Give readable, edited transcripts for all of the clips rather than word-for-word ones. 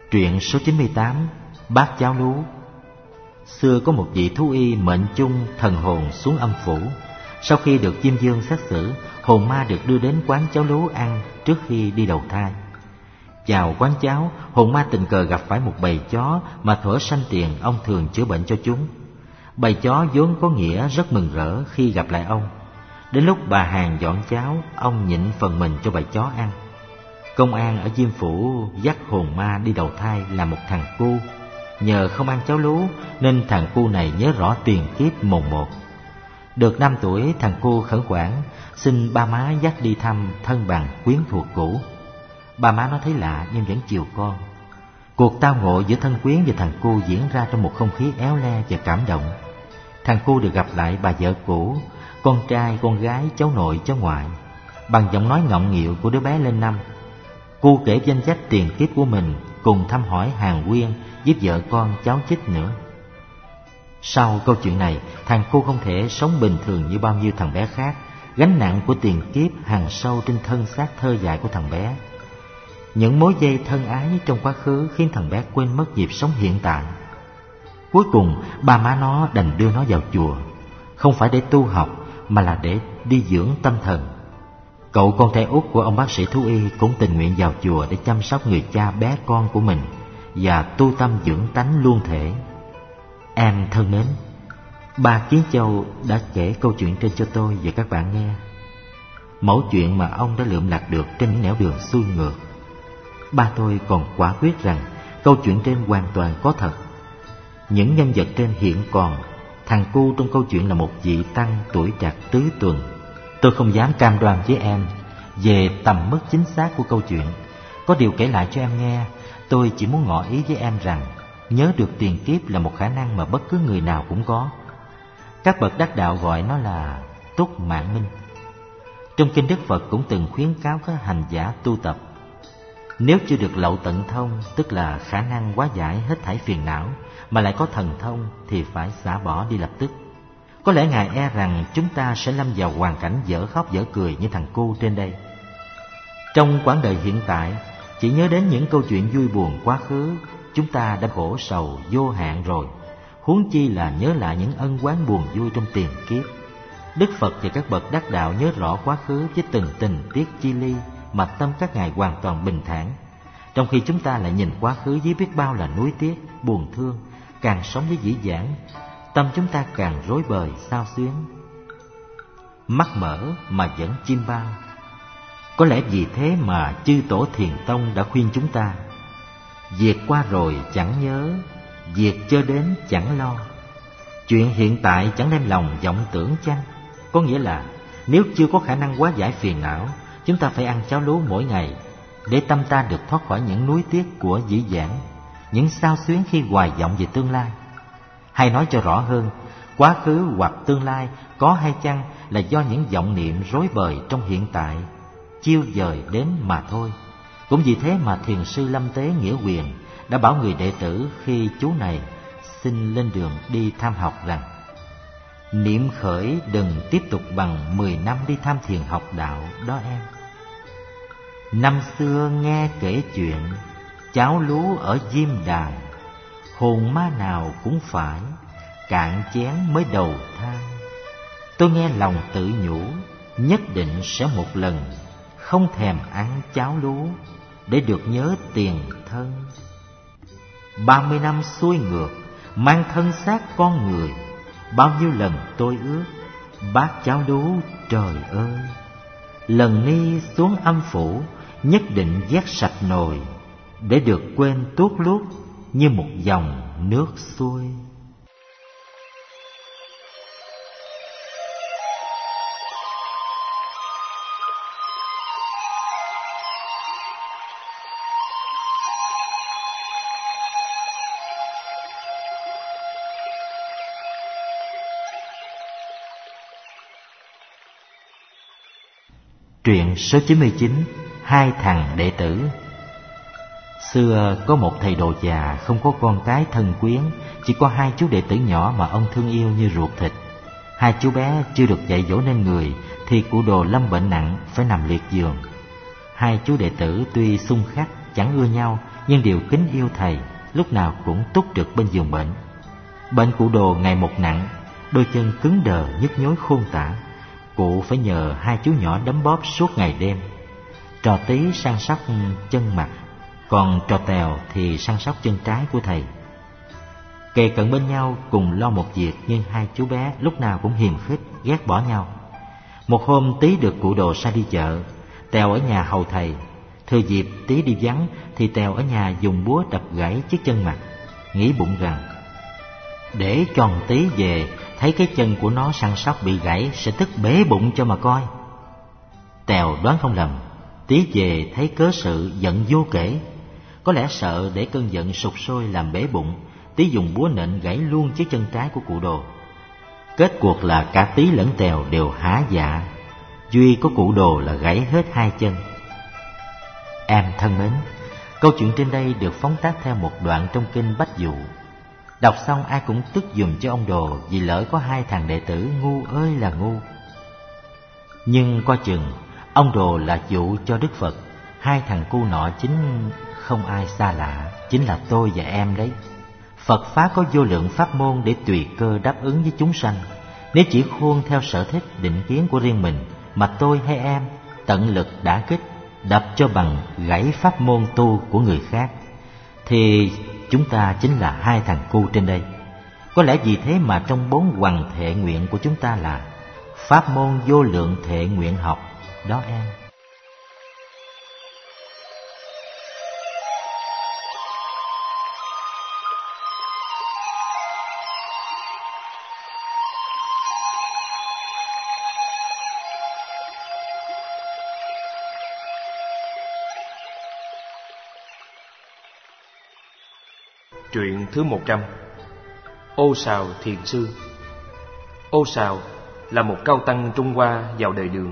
Truyện số 98, Bát Cháo Lú. Xưa có một vị thú y mệnh chung thần hồn xuống âm phủ. Sau khi được Diêm Vương xét xử, hồn ma được đưa đến quán cháo lú ăn trước khi đi đầu thai. Vào quán cháo, hồn ma tình cờ gặp phải một bầy chó mà thuở sanh tiền ông thường chữa bệnh cho chúng. Bầy chó vốn có nghĩa rất mừng rỡ khi gặp lại ông. Đến lúc bà hàng dọn cháo, ông nhịn phần mình cho bầy chó ăn. Công an ở Diêm Phủ dắt hồn ma đi đầu thai là một thằng cu. Nhờ không ăn cháo lú nên thằng cu này nhớ rõ tiền kiếp mồng một. Được 5 tuổi, thằng cu khẩn khoản xin ba má dắt đi thăm thân bằng quyến thuộc cũ. Ba má nó thấy lạ nhưng vẫn chiều con. Cuộc tao ngộ giữa thân quyến và thằng cu diễn ra trong một không khí éo le và cảm động. Thằng cu được gặp lại bà vợ cũ, con trai, con gái, cháu nội, cháu ngoại. Bằng giọng nói ngọng nghịu của đứa bé lên năm, cu kể danh sách tiền kiếp của mình, cùng thăm hỏi hàng huyên với vợ con cháu chích nữa. Sau câu chuyện này, thằng cu không thể sống bình thường như bao nhiêu thằng bé khác. Gánh nặng của tiền kiếp hằn sâu trên thân xác thơ dại của thằng bé. Những mối dây thân ái trong quá khứ khiến thằng bé quên mất nhịp sống hiện tại. Cuối cùng, ba má nó đành đưa nó vào chùa, không phải để tu học mà là để đi dưỡng tâm thần. Cậu con trai út của ông bác sĩ thú y cũng tình nguyện vào chùa để chăm sóc người cha bé con của mình và tu tâm dưỡng tánh luôn thể. Em thân mến, ba Kiến Châu đã kể câu chuyện trên cho tôi và các bạn nghe. Mẫu chuyện mà ông đã lượm lặt được trên những nẻo đường xuôi ngược. Ba tôi còn quả quyết rằng câu chuyện trên hoàn toàn có thật. Những nhân vật trên hiện còn. Thằng cu trong câu chuyện là một vị tăng tuổi trạc tứ tuần. Tôi không dám cam đoan với em về tầm mức chính xác của câu chuyện. Có điều kể lại cho em nghe. Tôi chỉ muốn ngỏ ý với em rằng nhớ được tiền kiếp là một khả năng mà bất cứ người nào cũng có. Các bậc đắc đạo gọi nó là túc mạng minh. Trong kinh Đức Phật cũng từng khuyến cáo các hành giả tu tập, nếu chưa được lậu tận thông, tức là khả năng hóa giải hết thảy phiền não, mà lại có thần thông thì phải xả bỏ đi lập tức. Có lẽ Ngài e rằng chúng ta sẽ lâm vào hoàn cảnh dở khóc dở cười như thằng cu trên đây. Trong quãng đời hiện tại, chỉ nhớ đến những câu chuyện vui buồn quá khứ, chúng ta đã khổ sầu vô hạn rồi, huống chi là nhớ lại những ân oán buồn vui trong tiền kiếp. Đức Phật và các bậc đắc đạo nhớ rõ quá khứ với từng tình tiết chi ly mà tâm các ngài hoàn toàn bình thản, trong khi chúng ta lại nhìn quá khứ với biết bao là nuối tiếc, buồn thương. Càng sống với dĩ vãng, tâm chúng ta càng rối bời xao xuyến. Mắt mở mà vẫn chim bao. Có lẽ vì thế mà chư tổ Thiền Tông đã khuyên chúng ta: việc qua rồi chẳng nhớ, việc chưa đến chẳng lo. Chuyện hiện tại chẳng đem lòng vọng tưởng chăng? Có nghĩa là nếu chưa có khả năng hóa giải phiền não, chúng ta phải ăn cháo lú mỗi ngày để tâm ta được thoát khỏi những nuối tiếc của dĩ vãng, những xao xuyến khi hoài vọng về tương lai. Hay nói cho rõ hơn, quá khứ hoặc tương lai có hay chăng là do những vọng niệm rối bời trong hiện tại chiêu dời đến mà thôi. Cũng vì thế mà Thiền sư Lâm Tế Nghĩa Quyền đã bảo người đệ tử khi chú này xin lên đường đi tham học rằng: niệm khởi đừng tiếp tục bằng 10 năm đi tham thiền học đạo đó em. Năm xưa nghe kể chuyện cháo lú ở Diêm Đài, hồn ma nào cũng phải cạn chén mới đầu thai. Tôi nghe lòng tự nhủ nhất định sẽ một lần không thèm ăn cháo lú để được nhớ tiền thân. 30 năm xuôi ngược mang thân xác con người, bao nhiêu lần tôi ước bát cháo lú trời ơi. Lần ni xuống âm phủ nhất định vét sạch nồi để được quên tuốt lút như một dòng nước xuôi. Truyện số 99, Hai thằng đệ tử. Xưa có một thầy đồ già không có con cái thân quyến, chỉ có 2 chú đệ tử nhỏ mà ông thương yêu như ruột thịt. 2 chú bé chưa được dạy dỗ nên người thì cụ đồ lâm bệnh nặng phải nằm liệt giường. 2 chú đệ tử tuy xung khắc chẳng ưa nhau nhưng đều kính yêu thầy, lúc nào cũng túc trực bên giường bệnh. Bệnh cụ Đồ ngày một nặng, đôi chân cứng đờ nhức nhối khôn tả. Cụ phải nhờ hai chú nhỏ đấm bóp suốt ngày đêm. Trò Tí săn sóc chân mặt, còn Trò Tèo thì săn sóc chân trái của thầy. Kề cận bên nhau cùng lo một việc, nhưng hai chú bé lúc nào cũng hiềm khích, ghét bỏ nhau. Một hôm Tí được cụ Đồ sai đi chợ, Tèo ở nhà hầu thầy. Thừa dịp Tí đi vắng thì Tèo ở nhà dùng búa đập gãy chiếc chân mặt, nghĩ bụng rằng để cho thằng Tí về thấy cái chân của nó săn sóc bị gãy sẽ tức bể bụng cho mà coi. Tèo đoán không lầm, Tí về thấy cớ sự giận vô kể. Có lẽ sợ để cơn giận sục sôi làm bể bụng, Tí dùng búa nện gãy luôn chiếc chân trái của cụ Đồ. Kết cuộc là cả Tí lẫn Tèo đều hả dạ, duy có cụ Đồ là gãy hết hai chân. Em thân mến, câu chuyện trên đây được phóng tác theo một đoạn trong kinh Bách Dụ. Đọc xong ai cũng tức giùm cho ông Đồ, vì lỡ có hai thằng đệ tử ngu ơi là ngu. Nhưng coi chừng ông Đồ là dụ cho Đức Phật, hai thằng cu nọ chính không ai xa lạ, chính là tôi và em đấy. Phật Pháp có vô lượng pháp môn để tùy cơ đáp ứng với chúng sanh. Nếu chỉ khuôn theo sở thích định kiến của riêng mình mà tôi hay em tận lực đả kích, đập cho bằng gãy pháp môn tu của người khác, thì chúng ta chính là hai thằng cu trên đây. Có lẽ vì thế mà trong 4 hoằng thệ nguyện của chúng ta là pháp môn vô lượng thệ nguyện học đó em. Truyện thứ 100. Ô Sào Thiền Sư. Ô Sào là một cao tăng Trung Hoa vào đời Đường.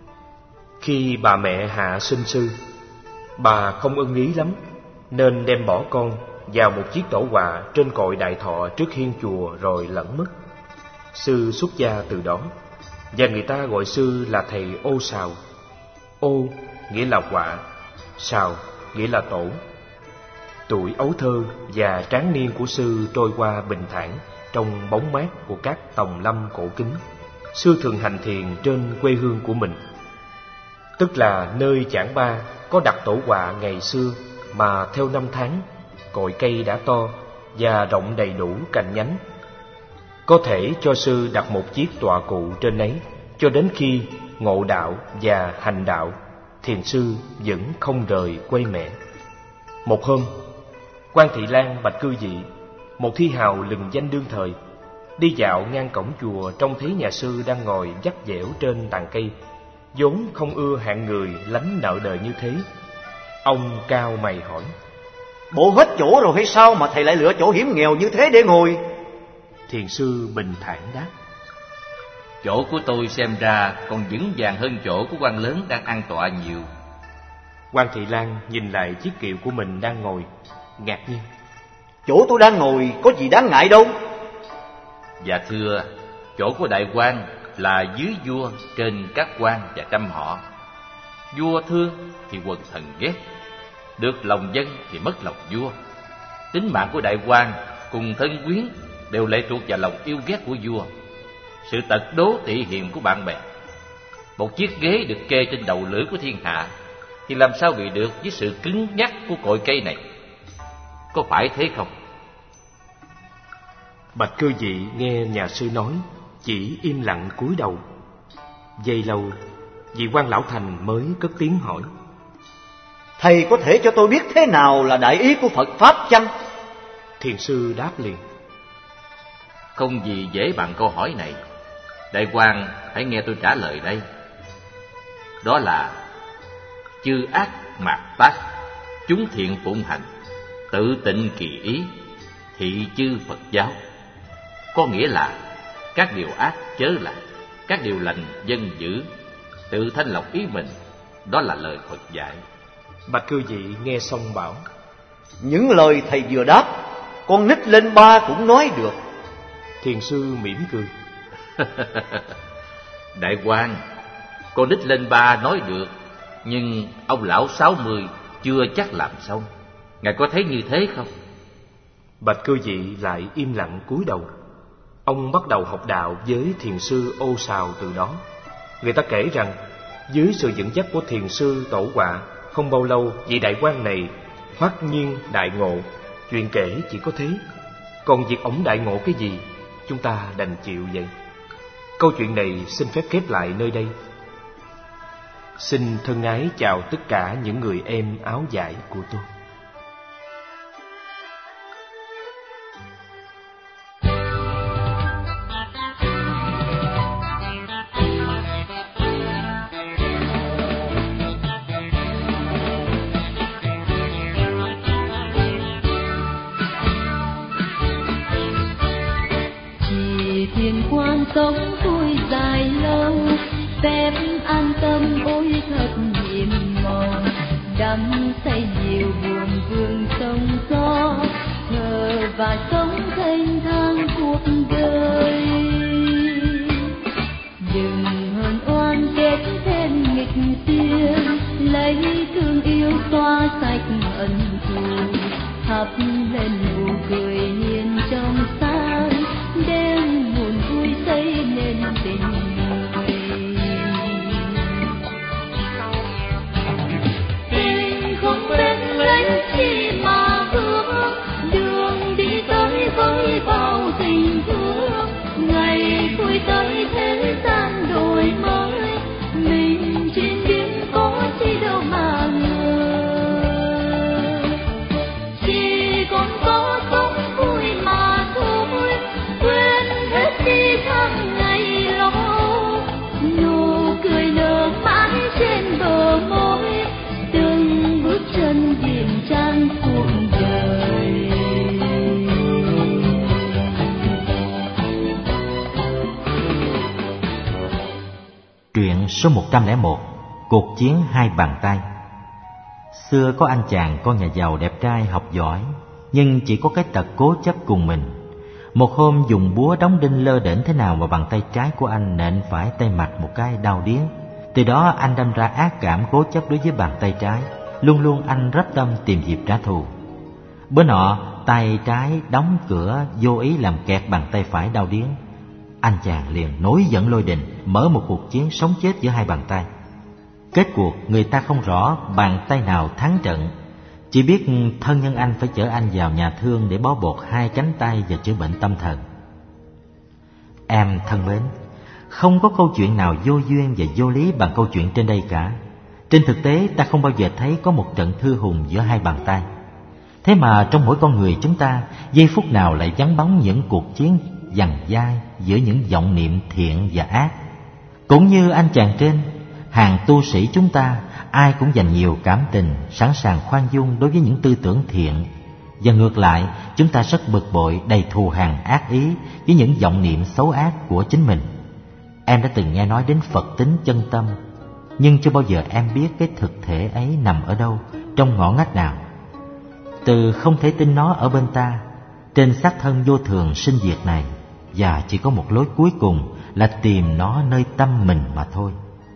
Khi bà mẹ hạ sinh sư, bà không ưng ý lắm, nên đem bỏ con vào một chiếc tổ quạ trên cội Đại Thọ trước hiên chùa rồi lẫn mất. Sư xuất gia từ đó, và người ta gọi sư là thầy Ô Sào. Ô nghĩa là quạ, Sào nghĩa là tổ. Tuổi ấu thơ và tráng niên của sư trôi qua bình thản trong bóng mát của các tòng lâm cổ kính. Sư thường hành thiền trên quê hương của mình, tức là nơi Chảng Ba có đặt tổ quạ ngày xưa mà theo năm tháng cội cây đã to và rộng đầy đủ cành nhánh. Có thể cho sư đặt một chiếc tọa cụ trên ấy cho đến khi ngộ đạo và hành đạo, thiền sư vẫn không rời quê mẹ. Một hôm, Quan Thị Lan Bạch Cư Dị, một thi hào lừng danh đương thời, đi dạo ngang cổng chùa trông thấy nhà sư đang ngồi vắt vẻo trên tàn cây, vốn không ưa hạng người lánh nợ đời như thế. Ông cau mày hỏi: Bộ hết chỗ rồi hay sao mà thầy lại lựa chỗ hiểm nghèo như thế để ngồi? Thiền sư bình thản đáp: Chỗ của tôi xem ra còn vững vàng hơn chỗ của quan lớn đang an tọa nhiều. Quan Thị Lan nhìn lại chiếc kiệu của mình đang ngồi, ngạc nhiên: Chỗ tôi đang ngồi có gì đáng ngại đâu. Dạ thưa, chỗ của đại quan là dưới vua, trên các quan và trăm họ. Vua thương thì quần thần ghét, được lòng dân thì mất lòng vua. Tính mạng của đại quan cùng thân quyến đều lệ thuộc vào lòng yêu ghét của vua, sự tật đố tị hiềm của bạn bè. Một chiếc ghế được kê trên đầu lưỡi của thiên hạ thì làm sao bị được với sự cứng nhắc của cội cây này? Có phải thế không? Bạch Cư Dị nghe nhà sư nói, chỉ im lặng cúi đầu. Giây lâu, vị quan lão thành mới cất tiếng hỏi: Thầy có thể cho tôi biết thế nào là đại ý của Phật Pháp chăng? Thiền sư đáp liền: Không gì dễ bằng câu hỏi này. Đại quan hãy nghe tôi trả lời đây. Đó là chư ác mạt tác, chúng thiện phụng hành, tự tịnh kỳ ý, thị chư Phật giáo. Có nghĩa là các điều ác chớ làm, các điều lành dân giữ, tự thanh lọc ý mình. Đó là lời Phật dạy. Bạch Cư Dị nghe xong bảo: Những lời thầy vừa đáp, con nít lên 3 cũng nói được. Thiền sư mỉm cười: Đại quan, con nít lên 3 nói được, nhưng ông lão 60 chưa chắc làm xong. Ngài có thấy như thế không? Bạch cư dị lại im lặng cúi đầu. Ông bắt đầu học đạo với thiền sư Ô Sào từ đó. Người ta kể rằng dưới sự dẫn dắt của thiền sư Tổ Họa, không bao lâu vị đại quan này hoắc nhiên đại ngộ. Chuyện kể chỉ có thế, còn việc ổng đại ngộ cái gì, chúng ta đành chịu vậy. Câu chuyện này xin phép khép lại nơi đây. Xin thân ái chào tất cả những người em áo vải của tôi. Thiền quang sống vui dài lâu, phép an tâm ôi thật nhiệm màu. Đắm say nhiều buồn vương sông gió, thờ và sống thênh thang cuộc đời. Đừng hờn oan kết thêm nghịch duyên, lấy thương yêu xóa sạch ân thù. Thắp lên nụ cười hiền trong sáng, đêm buồn vui xây nên tình người. Tình không bên lấy chi mà hứa, đường đi tới với bao tình thương. Ngày vui tới thế gian đổi mới, mình trên biển có chi đâu mà ngờ. Chỉ còn có sống vui mà thôi, quên hết đi tháng ngày lo. Nụ cười nở mãi trên bờ môi, từng bước chân điềm trang cuộc đời. Truyện số 101, Cuộc chiến hai bàn tay. Xưa có anh chàng con nhà giàu đẹp trai học giỏi, nhưng chỉ có cái tật cố chấp cùng mình. Một hôm dùng búa đóng đinh lơ đễnh thế nào mà bàn tay trái của anh nện phải tay mặt một cái đau điếng. Từ đó anh đâm ra ác cảm cố chấp đối với bàn tay trái, luôn luôn anh rắp tâm tìm dịp trả thù. Bữa nọ tay trái đóng cửa vô ý làm kẹt bàn tay phải đau điếng. Anh chàng liền nổi giận lôi đình, mở một cuộc chiến sống chết giữa hai bàn tay. Kết cuộc người ta không rõ bàn tay nào thắng trận, chỉ biết thân nhân anh phải chở anh vào nhà thương để bó bột hai cánh tay và chữa bệnh tâm thần. Em thân mến, không có câu chuyện nào vô duyên và vô lý bằng câu chuyện trên đây cả. Trên thực tế ta không bao giờ thấy có một trận thư hùng giữa hai bàn tay. Thế mà trong mỗi con người chúng ta, giây phút nào lại vắng bóng những cuộc chiến giằng dai giữa những vọng niệm thiện và ác. Cũng như anh chàng trên, hàng tu sĩ chúng ta ai cũng dành nhiều cảm tình, sẵn sàng khoan dung đối với những tư tưởng thiện. Và ngược lại, chúng ta rất bực bội, đầy thù hằn ác ý với những vọng niệm xấu ác của chính mình. Em đã từng nghe nói đến Phật tính chân tâm, nhưng chưa bao giờ em biết cái thực thể ấy nằm ở đâu, trong ngõ ngách nào. Từ không thể tin nó ở bên ta, trên xác thân vô thường sinh diệt này, và chỉ có một lối cuối cùng là tìm nó nơi tâm mình mà thôi.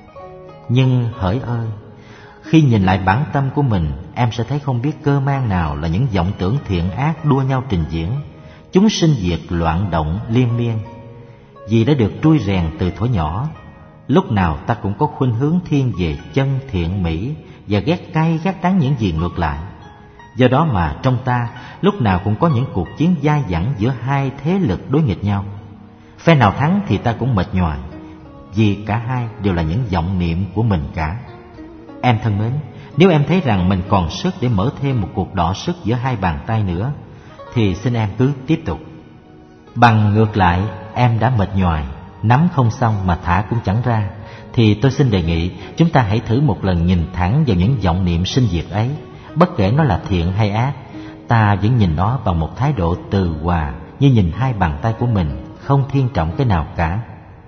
Nhưng hỡi ơi, khi nhìn lại bản tâm của mình, em sẽ thấy không biết cơ man nào là những vọng tưởng thiện ác đua nhau trình diễn. Chúng sinh diệt loạn động liên miên. Vì đã được trui rèn từ thuở nhỏ, lúc nào ta cũng có khuynh hướng thiên về chân thiện mỹ và ghét cay ghét đắng những gì ngược lại. Do đó mà trong ta lúc nào cũng có những cuộc chiến dai dẳng giữa hai thế lực đối nghịch nhau. Phe nào thắng thì ta cũng mệt nhoài, vì cả hai đều là những vọng niệm của mình cả. Em thân mến, nếu em thấy rằng mình còn sức để mở thêm một cuộc đọ sức giữa hai bàn tay nữa, thì xin em cứ tiếp tục. Bằng ngược lại, em đã mệt nhoài, nắm không xong mà thả cũng chẳng ra, thì tôi xin đề nghị chúng ta hãy thử một lần nhìn thẳng vào những vọng niệm sinh diệt ấy. Bất kể nó là thiện hay ác, ta vẫn nhìn nó bằng một thái độ từ hòa, như nhìn hai bàn tay của mình, không thiên trọng cái nào cả.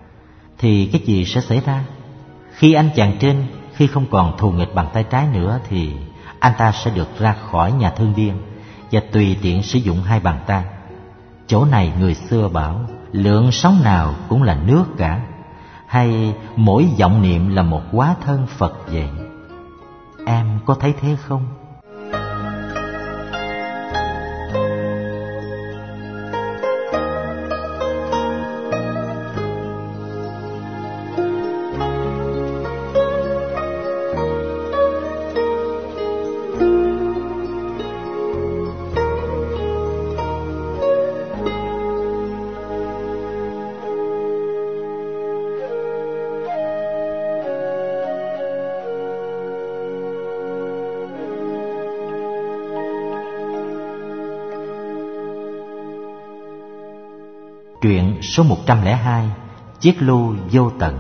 Thì cái gì sẽ xảy ra? Khi anh chàng trên, khi không còn thù nghịch bàn tay trái nữa, thì anh ta sẽ được ra khỏi nhà thương điên và tùy tiện sử dụng hai bàn tay. Chỗ này người xưa bảo lượng sống nào cũng là nước cả, hay mỗi vọng niệm là một hóa thân Phật vậy. Em có thấy thế không? Truyện số 102, Chiếc lu vô tận.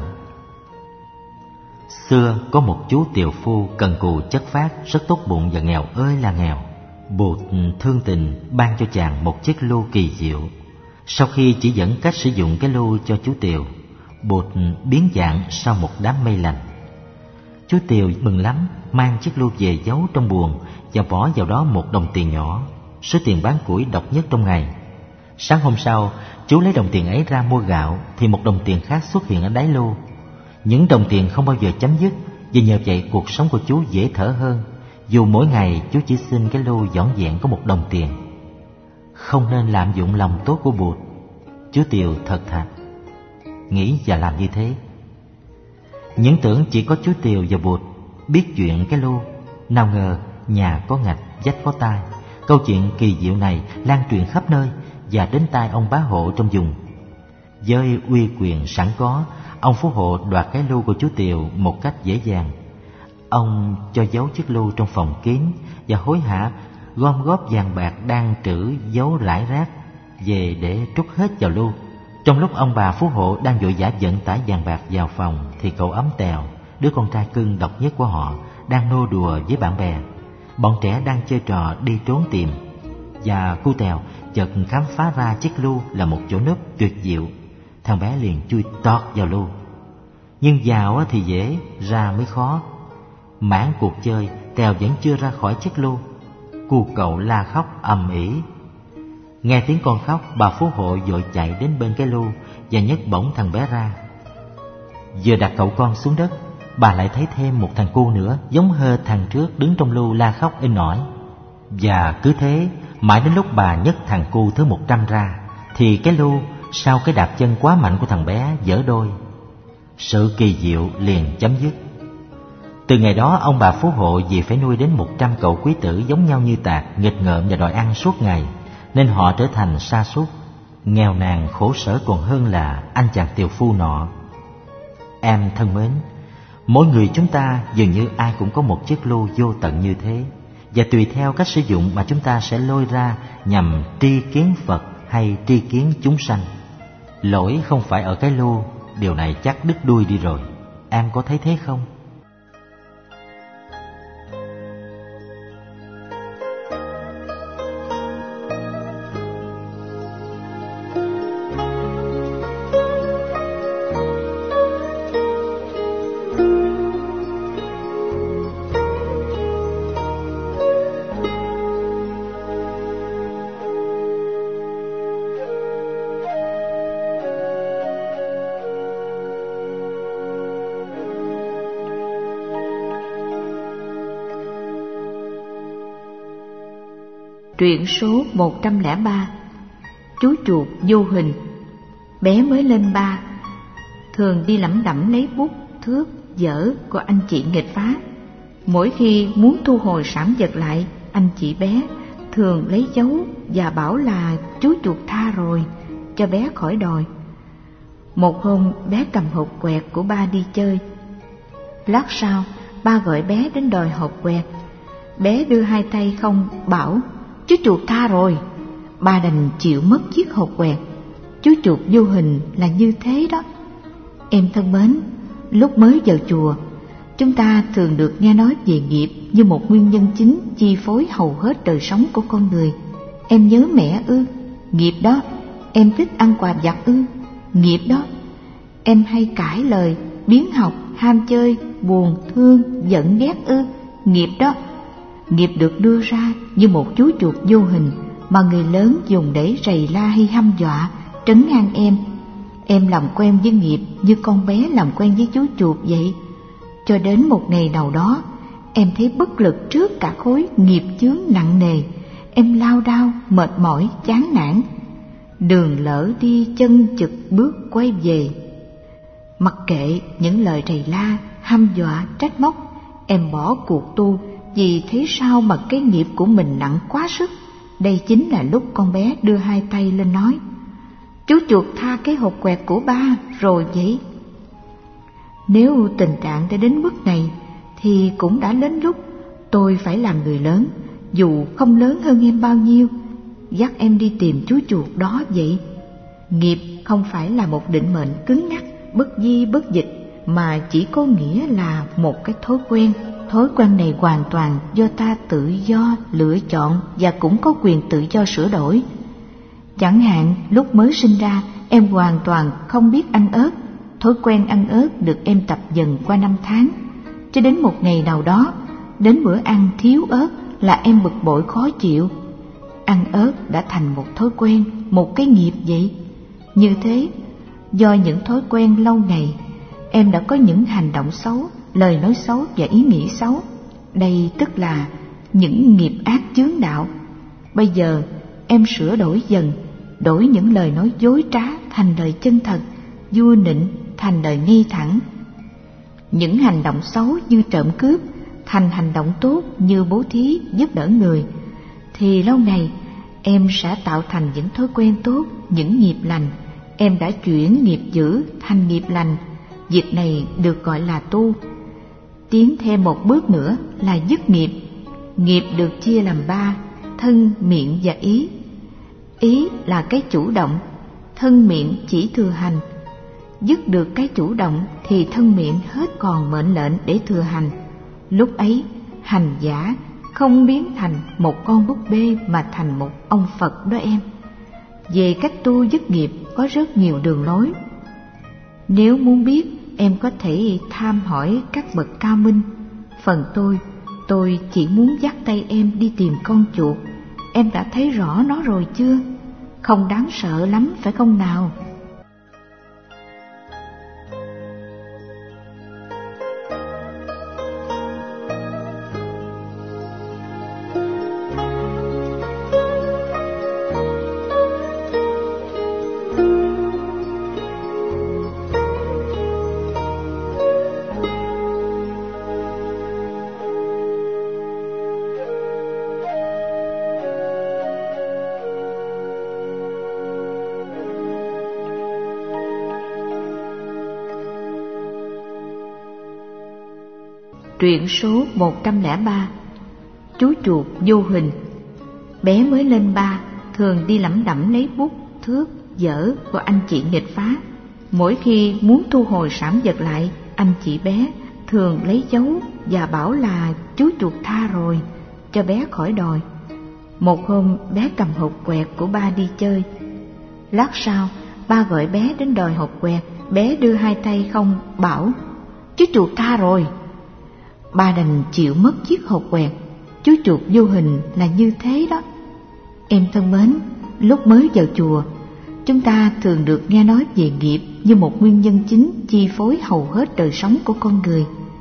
Xưa có một chú tiều phu cần cù chất phác, rất tốt bụng và nghèo ơi là nghèo. Bụt thương tình ban cho chàng một chiếc lu kỳ diệu. Sau khi chỉ dẫn cách sử dụng cái lu cho chú tiều, Bụt biến dạng sau một đám mây lành. Chú tiều mừng lắm, mang chiếc lu về giấu trong buồng và bỏ vào đó một đồng tiền nhỏ, số tiền bán củi độc nhất trong ngày. Sáng hôm sau, chú lấy đồng tiền ấy ra mua gạo thì một đồng tiền khác xuất hiện ở đáy lu. Những đồng tiền không bao giờ chấm dứt, vì nhờ vậy cuộc sống của chú dễ thở hơn, dù mỗi ngày chú chỉ xin cái lu vỏn vẹn có một đồng tiền. Không nên lạm dụng lòng tốt của Bụt, chú tiều thật thà nghĩ và làm như thế. Những tưởng chỉ có chú tiều và Bụt biết chuyện cái lu, nào ngờ nhà có ngạch, vách có tai. Câu chuyện kỳ diệu này lan truyền khắp nơi và đến tai ông bá hộ trong vùng. Với uy quyền sẵn có, ông phú hộ đoạt cái lu của chú tiều một cách dễ dàng. Ông cho giấu chiếc lu trong phòng kín và hối hả gom góp vàng bạc đang trữ giấu rải rác về để trút hết vào lu. Trong lúc ông bà phú hộ đang vội vã vận tải vàng bạc vào phòng thì cậu Ấm Tèo, đứa con trai cưng độc nhất của họ, đang nô đùa với bạn bè. Bọn trẻ đang chơi trò đi trốn tìm, và cu Tèo chợt khám phá ra chiếc lu là một chỗ núp tuyệt diệu. Thằng bé liền chui tọt vào lu. Nhưng vào thì dễ, ra mới khó. Mãn cuộc chơi, Tèo vẫn chưa ra khỏi chiếc lu. Cu cậu la khóc ầm ĩ. Nghe tiếng con khóc, bà phú hộ vội chạy đến bên cái lu và nhấc bổng thằng bé ra. Vừa đặt cậu con xuống đất, bà lại thấy thêm một thằng cu nữa giống hệt thằng trước đứng trong lu la khóc inh ỏi. Và cứ thế mãi đến lúc bà nhấc thằng cu thứ 100 ra thì cái lu sau cái đạp chân quá mạnh của thằng bé vỡ đôi. Sự kỳ diệu liền chấm dứt. Từ ngày đó ông bà phú hộ vì phải nuôi đến 100 cậu quý tử giống nhau như tạc, nghịch ngợm và đòi ăn suốt ngày, nên họ trở thành sa sút, nghèo nàn khổ sở còn hơn là anh chàng tiều phu nọ. Em thân mến, mỗi người chúng ta dường như ai cũng có một chiếc lu vô tận như thế, và tùy theo cách sử dụng mà chúng ta sẽ lôi ra nhằm tri kiến Phật hay tri kiến chúng sanh. Lỗi không phải ở cái lu, điều này chắc đứt đuôi đi rồi. Em có thấy thế không? Truyện số 103, Chú chuột vô hình. Bé mới lên 3, thường đi lẩm đẩm lấy bút, thước, dở của anh chị nghịch phá. Mỗi khi muốn thu hồi sảm vật lại, anh chị bé thường lấy dấu và bảo là chú chuột tha rồi, cho bé khỏi đòi. Một hôm bé cầm hộp quẹt của ba đi chơi. Lát sau ba gọi bé đến đòi hộp quẹt. Bé đưa hai tay không bảo chú chuột tha rồi. Ba đành chịu mất chiếc hộp quẹt. Chú chuột vô hình là như thế đó. Em thân mến, lúc mới vào chùa, chúng ta thường được nghe nói về nghiệp như một nguyên nhân chính chi phối hầu hết đời sống của con người. Em nhớ mẹ ư? Nghiệp đó. Em thích ăn quà vặt ư? Nghiệp đó. Em hay cãi lời, biếng học, ham chơi, buồn, thương, giận ghét ư? Nghiệp đó. Nghiệp được đưa ra như một chú chuột vô hình mà người lớn dùng để rầy la hay hăm dọa, trấn an em. Em làm quen với nghiệp như con bé làm quen với chú chuột vậy. Cho đến một ngày nào đó, em thấy bất lực trước cả khối nghiệp chướng nặng nề. Em lao đao, mệt mỏi, chán nản. Đường lỡ đi chân chực bước quay về. Mặc kệ những lời rầy la, hăm dọa, trách móc, em bỏ cuộc tu vì thấy sao mà cái nghiệp của mình nặng quá sức. Đây chính là lúc con bé đưa hai tay lên nói: chú chuột tha cái hộp quẹt của ba rồi vậy. Nếu tình trạng đã đến mức này thì cũng đã đến lúc tôi phải làm người lớn, dù không lớn hơn em bao nhiêu, dắt em đi tìm chú chuột đó vậy. Nghiệp không phải là một định mệnh cứng nhắc, bất di bất dịch, mà chỉ có nghĩa là một cái thói quen. Thói quen này hoàn toàn do ta tự do lựa chọn và cũng có quyền tự do sửa đổi. Chẳng hạn lúc mới sinh ra em hoàn toàn không biết ăn ớt. Thói quen ăn ớt được em tập dần qua năm tháng, cho đến một ngày nào đó, đến bữa ăn thiếu ớt là em bực bội khó chịu. Ăn ớt đã thành một thói quen, một cái nghiệp vậy. Như thế, do những thói quen lâu ngày, em đã có những hành động xấu, lời nói xấu và ý nghĩ xấu. Đây tức là những nghiệp ác chướng đạo. Bây giờ em sửa đổi dần, đổi những lời nói dối trá thành lời chân thật, vua nịnh thành lời ngay thẳng. Những hành động xấu như trộm cướp thành hành động tốt như bố thí, giúp đỡ người, thì lâu ngày em sẽ tạo thành những thói quen tốt, những nghiệp lành. Em đã chuyển nghiệp dữ thành nghiệp lành. Việc này được gọi là tu. Tiến thêm một bước nữa là dứt nghiệp. Nghiệp được chia làm 3: thân, miệng và ý. Ý là cái chủ động, thân miệng chỉ thừa hành. Dứt được cái chủ động thì thân miệng hết còn mệnh lệnh để thừa hành. Lúc ấy hành giả không biến thành một con búp bê mà thành một ông Phật đó em. Về cách tu dứt nghiệp có rất nhiều đường lối. Nếu muốn biết, em có thể tham hỏi các bậc cao minh. Phần tôi chỉ muốn dắt tay em đi tìm con chuột. Em đã thấy rõ nó rồi chưa? Không đáng sợ lắm phải không nào? Truyện số 103. Chú chuột vô hình. Bé mới lên 3 thường đi lẩm đẩm lấy bút, thước, dở của anh chị nghịch phá. Mỗi khi muốn thu hồi sản vật lại, anh chị bé thường lấy dấu và bảo là chú chuột tha rồi, cho bé khỏi đòi. Một hôm bé cầm hộp quẹt của ba đi chơi. Lát sau ba gọi bé đến đòi hộp quẹt. Bé đưa hai tay không, bảo chú chuột tha rồi. Ba đành chịu mất chiếc hộp quẹt. Chú chuột vô hình là như thế đó. Em thân mến, lúc mới vào chùa, chúng ta thường được nghe nói về nghiệp như một nguyên nhân chính chi phối hầu hết đời sống của con người.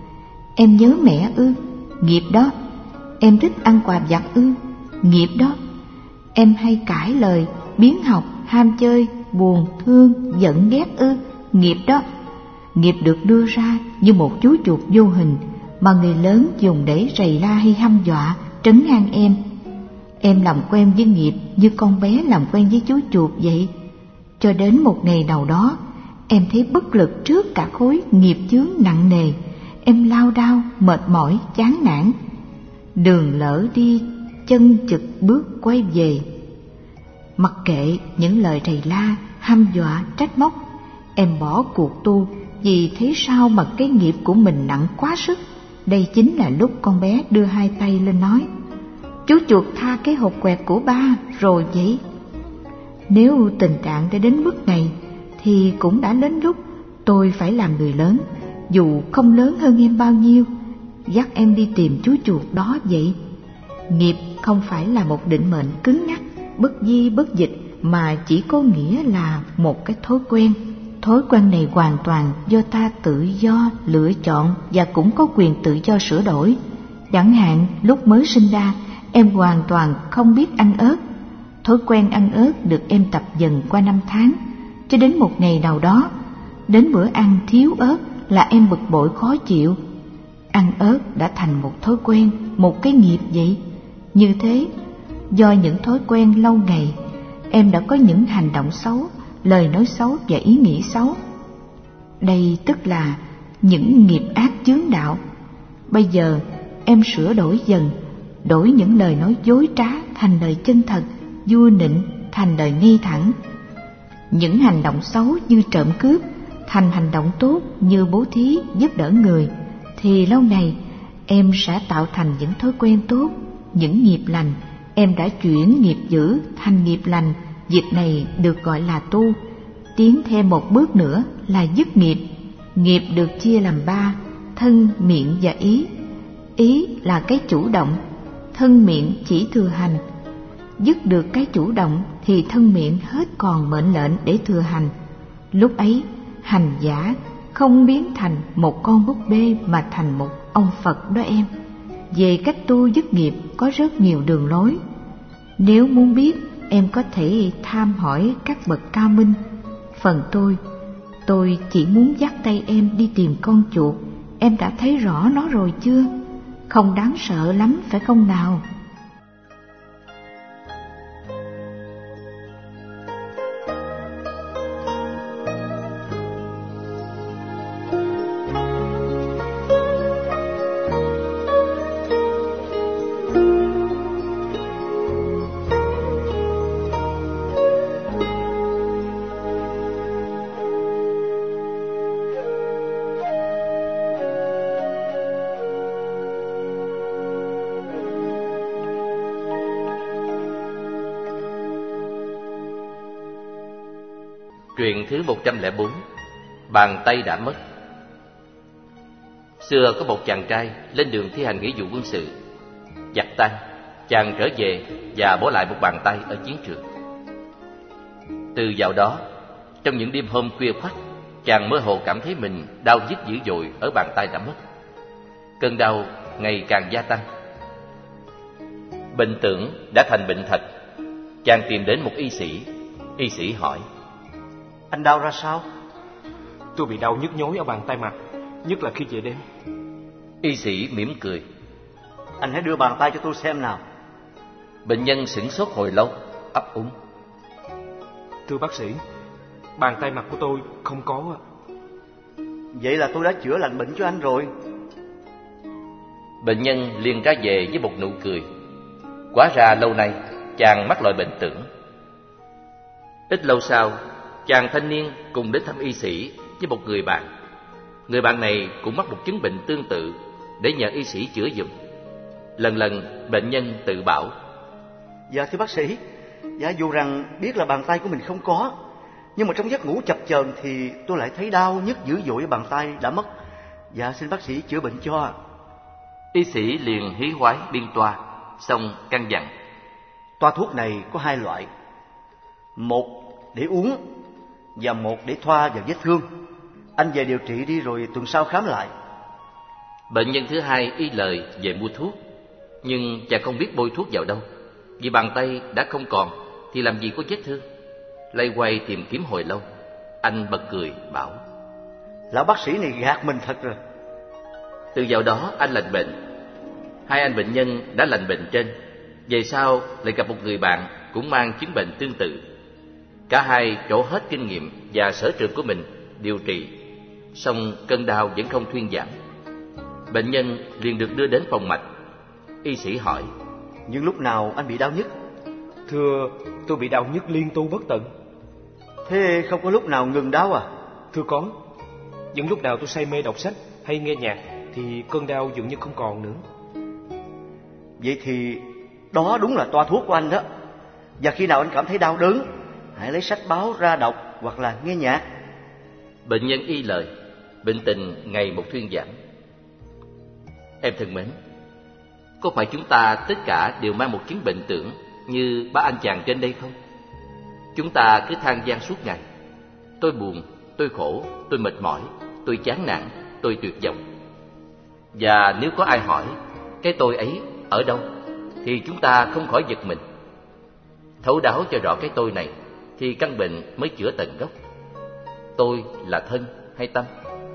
Em nhớ mẹ ư? Nghiệp đó. Em thích ăn quà vặt ư? Nghiệp đó. Em hay cãi lời, biếng học, ham chơi, buồn, thương, giận ghét ư? Nghiệp đó. Nghiệp được đưa ra như một chú chuột vô hình mà người lớn dùng để rầy la hay hăm dọa, trấn an em. Em làm quen với nghiệp như con bé làm quen với chú chuột vậy. Cho đến một ngày nào đó, em thấy bất lực trước cả khối nghiệp chướng nặng nề. Em lao đao, mệt mỏi, chán nản. Đường lỡ đi, chân chực bước quay về. Mặc kệ những lời rầy la, hăm dọa, trách móc, em bỏ cuộc tu vì thấy sao mà cái nghiệp của mình nặng quá sức. Đây chính là lúc con bé đưa hai tay lên nói: chú chuột tha cái hộp quẹt của ba rồi vậy. Nếu tình trạng đã đến mức này thì cũng đã đến lúc tôi phải làm người lớn, dù không lớn hơn em bao nhiêu, dắt em đi tìm chú chuột đó vậy. Nghiệp không phải là một định mệnh cứng nhắc, bất di bất dịch, mà chỉ có nghĩa là một cái thói quen. Thói quen này hoàn toàn do ta tự do lựa chọn và cũng có quyền tự do sửa đổi. Chẳng hạn lúc mới sinh ra em hoàn toàn không biết ăn ớt. Thói quen ăn ớt được em tập dần qua năm tháng, cho đến một ngày nào đó, đến bữa ăn thiếu ớt là em bực bội khó chịu. Ăn ớt đã thành một thói quen, một cái nghiệp vậy. Như thế, do những thói quen lâu ngày, em đã có những hành động xấu, lời nói xấu và ý nghĩ xấu. Đây tức là những nghiệp ác chướng đạo. Bây giờ em sửa đổi dần, đổi những lời nói dối trá thành lời chân thật, vua nịnh thành lời ngay thẳng. những hành động xấu như trộm cướp thành hành động tốt như bố thí giúp đỡ người, thì lâu ngày em sẽ tạo thành những thói quen tốt, những nghiệp lành. Em đã chuyển nghiệp dữ thành nghiệp lành, việc này được gọi là tu. Tiến thêm một bước nữa là dứt nghiệp. Nghiệp được chia làm 3: thân, miệng và ý. Ý là cái chủ động, thân miệng chỉ thừa hành. Dứt được cái chủ động thì thân miệng hết còn mệnh lệnh để thừa hành. Lúc ấy hành giả không biến thành một con búp bê mà thành một ông Phật đó em. Về cách tu dứt nghiệp có rất nhiều đường lối. Nếu muốn biết, em có thể tham hỏi các bậc cao minh. Phần tôi chỉ muốn dắt tay em đi tìm con chuột. Em đã thấy rõ nó rồi chưa? Không đáng sợ lắm phải không nào? Truyện thứ 104. Bàn tay đã mất. Xưa có một chàng trai lên đường thi hành nghĩa vụ quân sự. Giặc tan, chàng trở về và bỏ lại một bàn tay ở chiến trường. Từ dạo đó, trong những đêm hôm khuya khoắt, chàng mơ hồ cảm thấy mình đau nhức dữ dội ở bàn tay đã mất. Cơn đau ngày càng gia tăng. Bệnh tưởng đã thành bệnh thật. Chàng tìm đến một y sĩ. Y sĩ hỏi: Anh đau ra sao? Tôi bị đau nhức nhối ở bàn tay mặt, nhất là khi về đêm. Y sĩ mỉm cười: Anh hãy đưa bàn tay cho tôi xem nào. Bệnh nhân sửng sốt hồi lâu, ấp úng: Thưa bác sĩ, bàn tay mặt của tôi không có. Vậy là tôi đã chữa lành bệnh cho anh rồi. Bệnh nhân liền ra về với một nụ cười. Hóa ra lâu nay chàng mắc loại bệnh tưởng. Ít lâu sau, chàng thanh niên cùng đến thăm y sĩ với một người bạn. Người bạn này cũng mắc một chứng bệnh tương tự để nhờ y sĩ chữa giùm. Lần lần bệnh nhân tự bảo: Dạ thưa bác sĩ, dạ dù rằng biết là bàn tay của mình không có, nhưng mà trong giấc ngủ chập chờn thì tôi lại thấy đau nhức dữ dội ở bàn tay đã mất. Dạ xin bác sĩ chữa bệnh cho. Y sĩ liền hí hoái biên toa, xong căn dặn: Toa thuốc này có 2 loại, một để uống và một để thoa vào vết thương. Anh về điều trị đi rồi tuần sau khám lại. Bệnh nhân thứ hai y lời về mua thuốc, nhưng chàng không biết bôi thuốc vào đâu, vì bàn tay đã không còn thì làm gì có vết thương. Lay quay tìm kiếm hồi lâu, anh bật cười bảo: Lão bác sĩ này gạt mình thật rồi. Từ dạo đó anh lành bệnh. Hai anh bệnh nhân đã lành bệnh trên, về sau lại gặp một người bạn cũng mang chứng bệnh tương tự. Cả hai trổ hết kinh nghiệm và sở trường của mình điều trị, song cơn đau vẫn không thuyên giảm. Bệnh nhân liền được đưa đến phòng mạch. Y sĩ hỏi: Nhưng lúc nào anh bị đau nhức? Thưa, tôi bị đau nhức liên tu bất tận. Thế không có lúc nào ngừng đau à? Thưa có. Những lúc nào tôi say mê đọc sách hay nghe nhạc thì cơn đau dường như không còn nữa. Vậy thì đó đúng là toa thuốc của anh đó. Và khi nào anh cảm thấy đau đớn, hãy lấy sách báo ra đọc hoặc là nghe nhạc. Bệnh nhân y lời, bệnh tình ngày một thuyên giảm. Em thân mến, có phải chúng ta tất cả đều mang một chứng bệnh tưởng như ba anh chàng trên đây không? Chúng ta cứ than van suốt ngày: tôi buồn, tôi khổ, tôi mệt mỏi, tôi chán nản, tôi tuyệt vọng. Và nếu có ai hỏi cái tôi ấy ở đâu, thì chúng ta không khỏi giật mình. Thấu đáo cho rõ cái tôi này thì căn bệnh mới chữa tận gốc. Tôi là thân hay tâm?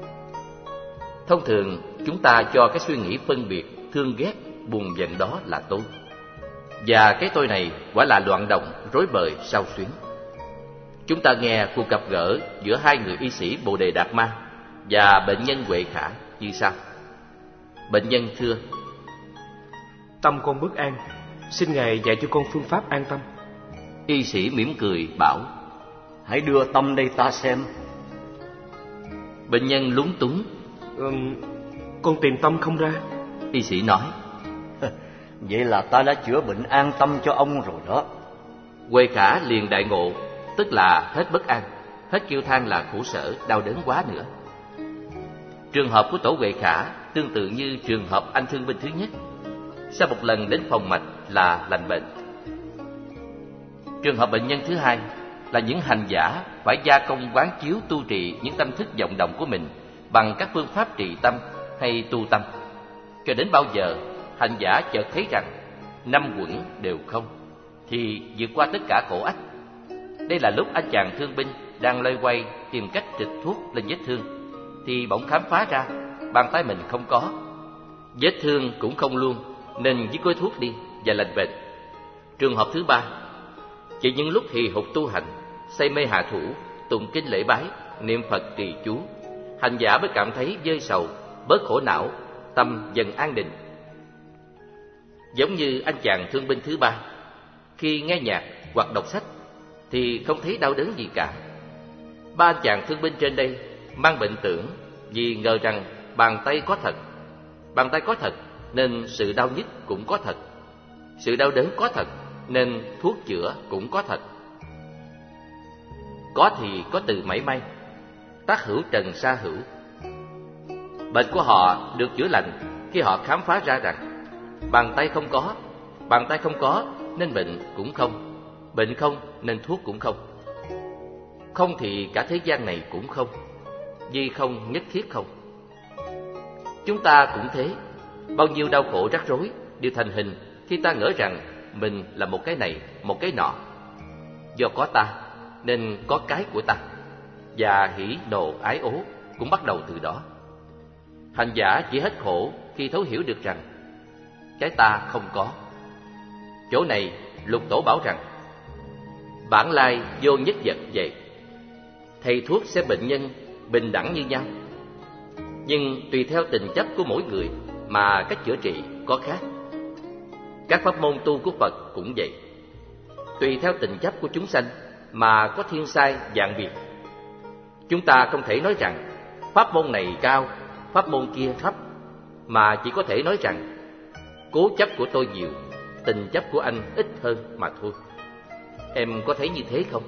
Thông thường chúng ta cho cái suy nghĩ phân biệt, thương ghét, buồn giận đó là tôi. Và cái tôi này quả là loạn động, rối bời, sao xuyến. Chúng ta nghe cuộc gặp gỡ giữa hai người y sĩ Bồ Đề Đạt Ma và bệnh nhân Huệ Khả như sau. Bệnh nhân thưa: Tâm con bất an, xin Ngài dạy cho con phương pháp an tâm. Y sĩ mỉm cười bảo: Hãy đưa Tâm đây ta xem. Bệnh nhân lúng túng. Con tìm Tâm không ra. Y sĩ nói. Vậy là ta đã chữa bệnh an tâm cho ông rồi đó. Huệ Khả liền đại ngộ, tức là hết bất an, hết kêu than là khổ sở, đau đớn quá nữa. Trường hợp của tổ Huệ Khả tương tự như trường hợp anh thương binh thứ nhất. Sau một lần đến phòng mạch là lành bệnh. Trường hợp bệnh nhân thứ hai là những hành giả phải gia công quán chiếu tu trì những tâm thức vọng động của mình bằng các phương pháp trì tâm hay tu tâm, cho đến bao giờ hành giả chợt thấy rằng năm quẩn đều không, thì vượt qua tất cả khổ ách. Đây là lúc anh chàng thương binh đang loay hoay tìm cách trịch thuốc lên vết thương, thì bỗng khám phá ra bàn tay mình không có, vết thương cũng không luôn, nên chỉ gói thuốc đi và lành bệnh. Trường hợp thứ ba, chỉ những lúc hì hục tu hành, say mê hạ thủ, tụng kinh lễ bái, niệm Phật trì chú, hành giả mới cảm thấy vơi sầu, bớt khổ não, tâm dần an định. Giống như anh chàng thương binh thứ ba, khi nghe nhạc hoặc đọc sách thì không thấy đau đớn gì cả. Ba anh chàng thương binh trên đây mang bệnh tưởng vì ngờ rằng bàn tay có thật. Bàn tay có thật nên sự đau nhức cũng có thật. Sự đau đớn có thật nên thuốc chữa cũng có thật. Có thì có từ mảy may, tác hữu trần sa hữu. Bệnh của họ được chữa lành khi họ khám phá ra rằng bàn tay không có nên bệnh cũng không, bệnh không nên thuốc cũng không. Không thì cả thế gian này cũng không, vì không nhất thiết không. Chúng ta cũng thế, bao nhiêu đau khổ rắc rối đều thành hình khi ta ngỡ rằng mình là một cái này, một cái nọ. Do có ta nên có cái của ta, và hỉ nộ ái ố cũng bắt đầu từ đó. Hành giả chỉ hết khổ khi thấu hiểu được rằng cái ta không có. Chỗ này Lục Tổ bảo rằng bản lai vô nhất vật vậy. Thầy thuốc xem bệnh nhân bình đẳng như nhau, nhưng tùy theo tình chấp của mỗi người mà cách chữa trị có khác. Các pháp môn tu của Phật cũng vậy, tùy theo tình chấp của chúng sanh mà có thiên sai dạng biệt. Chúng ta không thể nói rằng pháp môn này cao, pháp môn kia thấp, mà chỉ có thể nói rằng cố chấp của tôi nhiều, tình chấp của anh ít hơn mà thôi. Em có thấy như thế không?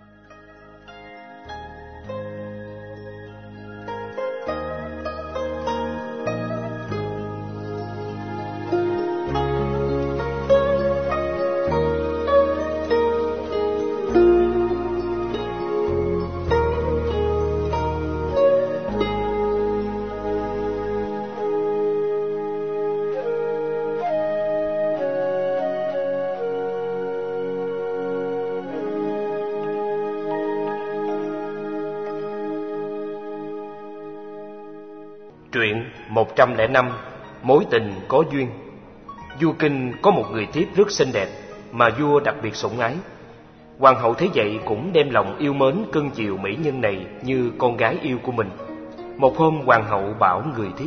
Truyện 105 Mối tình có duyên. Vua Kinh có một người thiếp rất xinh đẹp mà vua đặc biệt sủng ái. Hoàng hậu thấy vậy cũng đem lòng yêu mến cưng chiều mỹ nhân này như con gái yêu của mình. Một hôm hoàng hậu bảo người thiếp: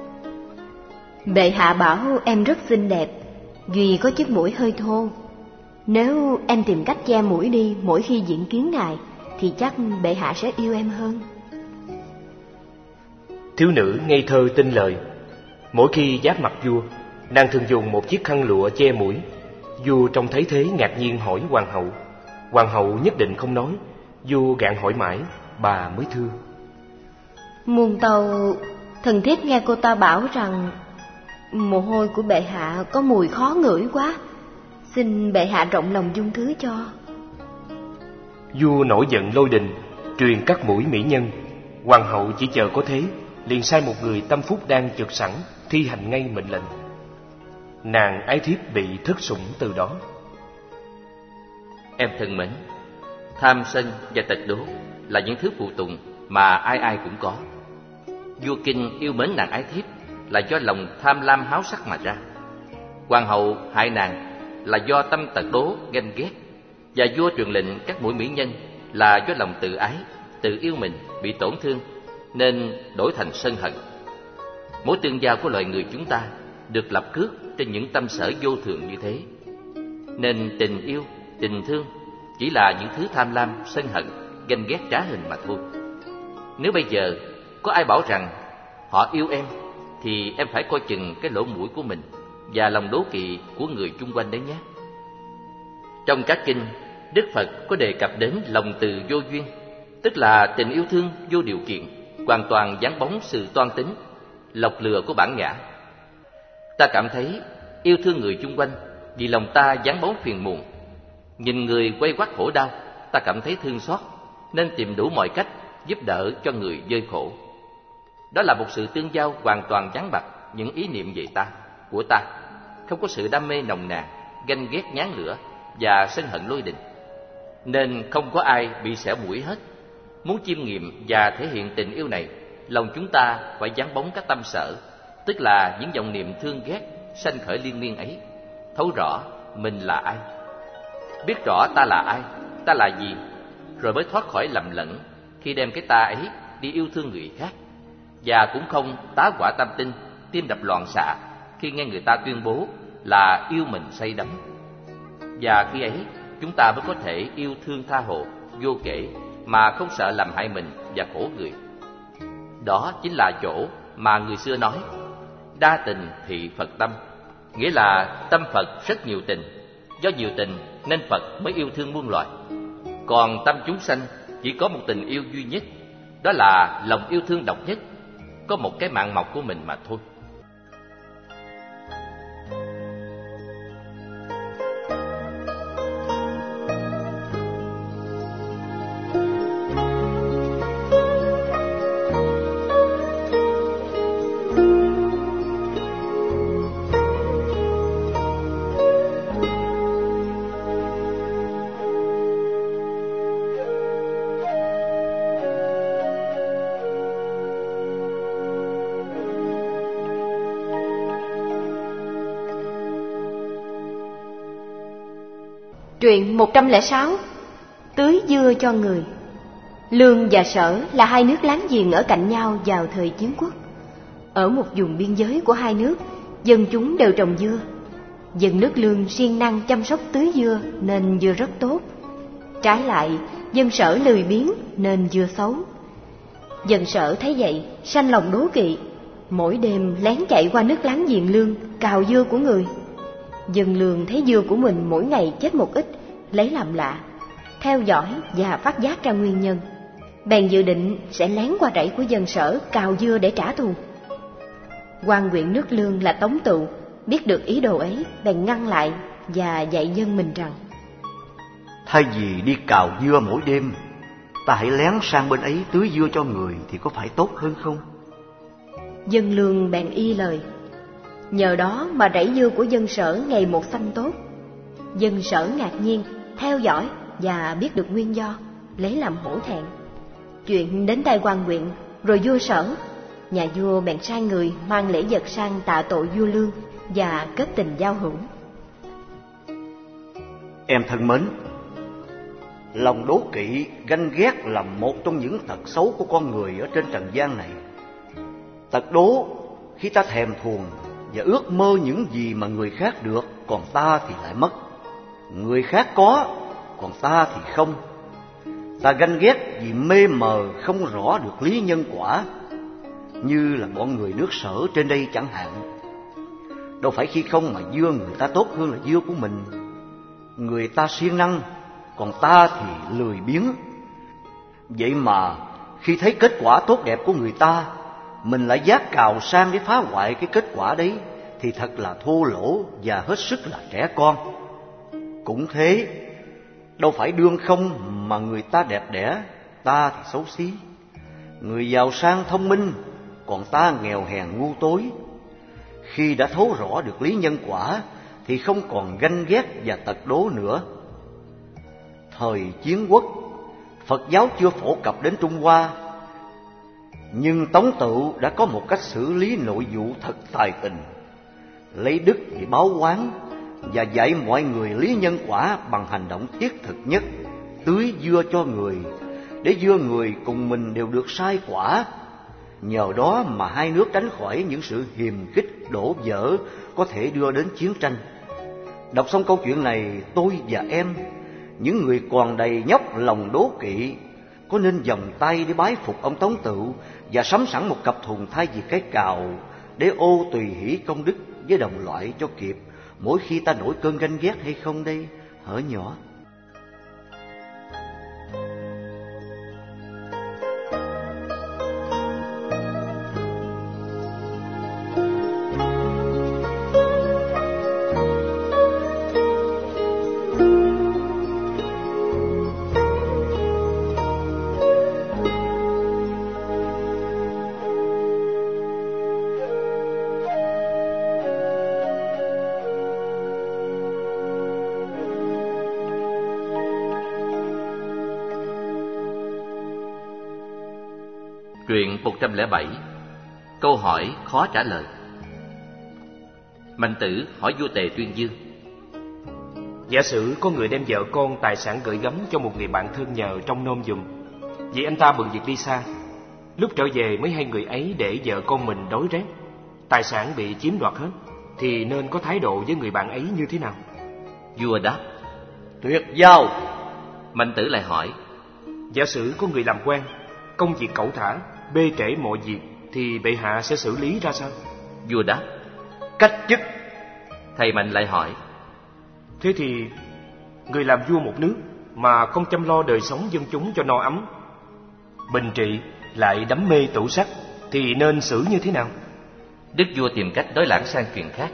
Bệ hạ bảo em rất xinh đẹp, duy có chiếc mũi hơi thô. Nếu em tìm cách che mũi đi mỗi khi diện kiến ngài, thì chắc bệ hạ sẽ yêu em hơn. Thiếu nữ ngây thơ tin lời. Mỗi khi giáp mặt vua, nàng thường dùng một chiếc khăn lụa che mũi. Vua trông thấy thế ngạc nhiên hỏi hoàng hậu. Hoàng hậu nhất định không nói. Vua gạn hỏi mãi, bà mới thưa: Muôn tâu, thần thiếp nghe cô ta bảo rằng mồ hôi của bệ hạ có mùi khó ngửi quá, xin bệ hạ rộng lòng dung thứ cho. Vua nổi giận lôi đình, truyền cắt mũi mỹ nhân. Hoàng hậu chỉ chờ có thế, liền sai một người tâm phúc đang trực sẵn thi hành ngay mệnh lệnh. Nàng ái thiếp bị thất sủng từ đó. Em thân mến, tham sân và tật đố là những thứ phụ tùng mà ai ai cũng có. Vua Kinh yêu mến nàng ái thiếp là do lòng tham lam háo sắc mà ra. Hoàng hậu hại nàng là do tâm tật đố ganh ghét, và vua truyền lệnh các mũi mỹ nhân là do lòng tự ái, tự yêu mình bị tổn thương nên đổi thành sân hận. Mối tương giao của loài người chúng ta được lập cước trên những tâm sở vô thường như thế, nên tình yêu, tình thương chỉ là những thứ tham lam, sân hận ganh ghét trá hình mà thôi. Nếu bây giờ có ai bảo rằng họ yêu em, thì em phải coi chừng cái lỗ mũi của mình và lòng đố kỵ của người chung quanh đấy nhé. Trong các kinh, Đức Phật có đề cập đến lòng từ vô duyên, tức là tình yêu thương vô điều kiện, hoàn toàn vắng bóng sự toan tính, lọc lừa của bản ngã. Ta cảm thấy yêu thương người chung quanh vì lòng ta vắng bóng phiền muộn. Nhìn người quay quắt khổ đau, ta cảm thấy thương xót, nên tìm đủ mọi cách giúp đỡ cho người vơi khổ. Đó là một sự tương giao hoàn toàn vắng bặt những ý niệm về ta, của ta, không có sự đam mê nồng nàn, ganh ghét nhán lửa và sân hận lôi đình. Nên không có ai bị xẻo mũi hết. Muốn chiêm nghiệm và thể hiện tình yêu này, lòng chúng ta phải vắng bóng các tâm sở, tức là những dòng niệm thương ghét sanh khởi liên miên ấy, thấu rõ mình là ai, biết rõ ta là ai, ta là gì, rồi mới thoát khỏi lầm lẫn khi đem cái ta ấy đi yêu thương người khác. Và cũng không tá hỏa tâm tinh, tim đập loạn xạ khi nghe người ta tuyên bố là yêu mình say đắm. Và khi ấy chúng ta mới có thể yêu thương tha hồ, vô kể, mà không sợ làm hại mình và khổ người. Đó chính là chỗ mà người xưa nói đa tình thị Phật tâm, nghĩa là tâm Phật rất nhiều tình. Do nhiều tình nên Phật mới yêu thương muôn loài. Còn tâm chúng sanh chỉ có một tình yêu duy nhất, đó là lòng yêu thương độc nhất, có một cái mạng mọc của mình mà thôi. Truyện 106. Tưới dưa cho người. Lương và Sở là hai nước láng giềng ở cạnh nhau vào thời chiến quốc. Ở một vùng biên giới của hai nước, dân chúng đều trồng dưa. Dân nước Lương siêng năng chăm sóc tưới dưa nên dưa rất tốt. Trái lại, dân Sở lười biếng nên dưa xấu. Dân Sở thấy vậy, sanh lòng đố kỵ, mỗi đêm lén chạy qua nước láng giềng Lương cào dưa của người. Dân Lương thấy dưa của mình mỗi ngày chết một ít, lấy làm lạ, theo dõi và phát giác ra nguyên nhân. Bèn dự định sẽ lén qua rẫy của dân Sở cào dưa để trả thù. Quan huyện nước Lương là Tống Tựu biết được ý đồ ấy, bèn ngăn lại và dạy dân mình rằng: thay vì đi cào dưa mỗi đêm, ta hãy lén sang bên ấy tưới dưa cho người thì có phải tốt hơn không? Dân Lương bèn y lời. Nhờ đó mà rẫy dưa của dân Sở ngày một xanh tốt. Dân Sở ngạc nhiên, theo dõi và biết được nguyên do, lấy làm hổ thẹn. Chuyện đến tai quan huyện, rồi vua Sở. Nhà vua bèn sai người mang lễ vật sang tạ tội vua Lương và kết tình giao hữu. Em thân mến, lòng đố kỵ, ganh ghét là một trong những tật xấu của con người ở trên trần gian này. Tật đố khi ta thèm thuồng và ước mơ những gì mà người khác được, còn ta thì lại mất. Người khác có, còn ta thì không. Ta ganh ghét vì mê mờ không rõ được lý nhân quả, như là bọn người nước Sở trên đây chẳng hạn. Đâu phải khi không mà dưa người ta tốt hơn là dưa của mình. Người ta siêng năng, còn ta thì lười biếng. Vậy mà khi thấy kết quả tốt đẹp của người ta, mình lại vác cào sang để phá hoại cái kết quả đấy, thì thật là thô lỗ và hết sức là trẻ con. Cũng thế, đâu phải đương không mà người ta đẹp đẽ, ta thì xấu xí. Người giàu sang thông minh, còn ta nghèo hèn ngu tối. Khi đã thấu rõ được lý nhân quả thì không còn ganh ghét và tật đố nữa. Thời chiến quốc, Phật giáo chưa phổ cập đến Trung Hoa, nhưng Tống Tựu đã có một cách xử lý nội vụ thật tài tình, lấy đức để báo oán và dạy mọi người lý nhân quả bằng hành động thiết thực nhất, tưới dưa cho người, để dưa người cùng mình đều được sai quả. Nhờ đó mà hai nước tránh khỏi những sự hiềm khích đổ vỡ có thể đưa đến chiến tranh. Đọc xong câu chuyện này, tôi và em, những người còn đầy nhóc lòng đố kỵ, có nên vòng tay để bái phục ông Tống Tựu và sắm sẵn một cặp thùng thay vì cái cào để ô tùy hỷ công đức với đồng loại cho kịp mỗi khi ta nổi cơn ganh ghét hay không đây, hở nhỏ? Truyện 107. Câu hỏi khó trả lời. Mạnh Tử hỏi vua Tề Tuyên Dương: giả sử có người đem vợ con tài sản gửi gắm cho một người bạn thân nhờ trông nom giùm, vì anh ta bận việc đi xa, lúc trở về mới hay người ấy để vợ con mình đói rét, tài sản bị chiếm đoạt hết, thì nên có thái độ với người bạn ấy như thế nào? Vua đáp: tuyệt giao. Mạnh Tử lại hỏi: giả sử có người làm quan, công việc cẩu thả, bê trễ mọi việc, thì bệ hạ sẽ xử lý ra sao? Vua đáp: cách chức. Thầy Mạnh lại hỏi: thế thì người làm vua một nước mà không chăm lo đời sống dân chúng cho no ấm, bình trị lại đắm mê tửu sắc, thì nên xử như thế nào? Đức vua tìm cách nói lãng sang chuyện khác: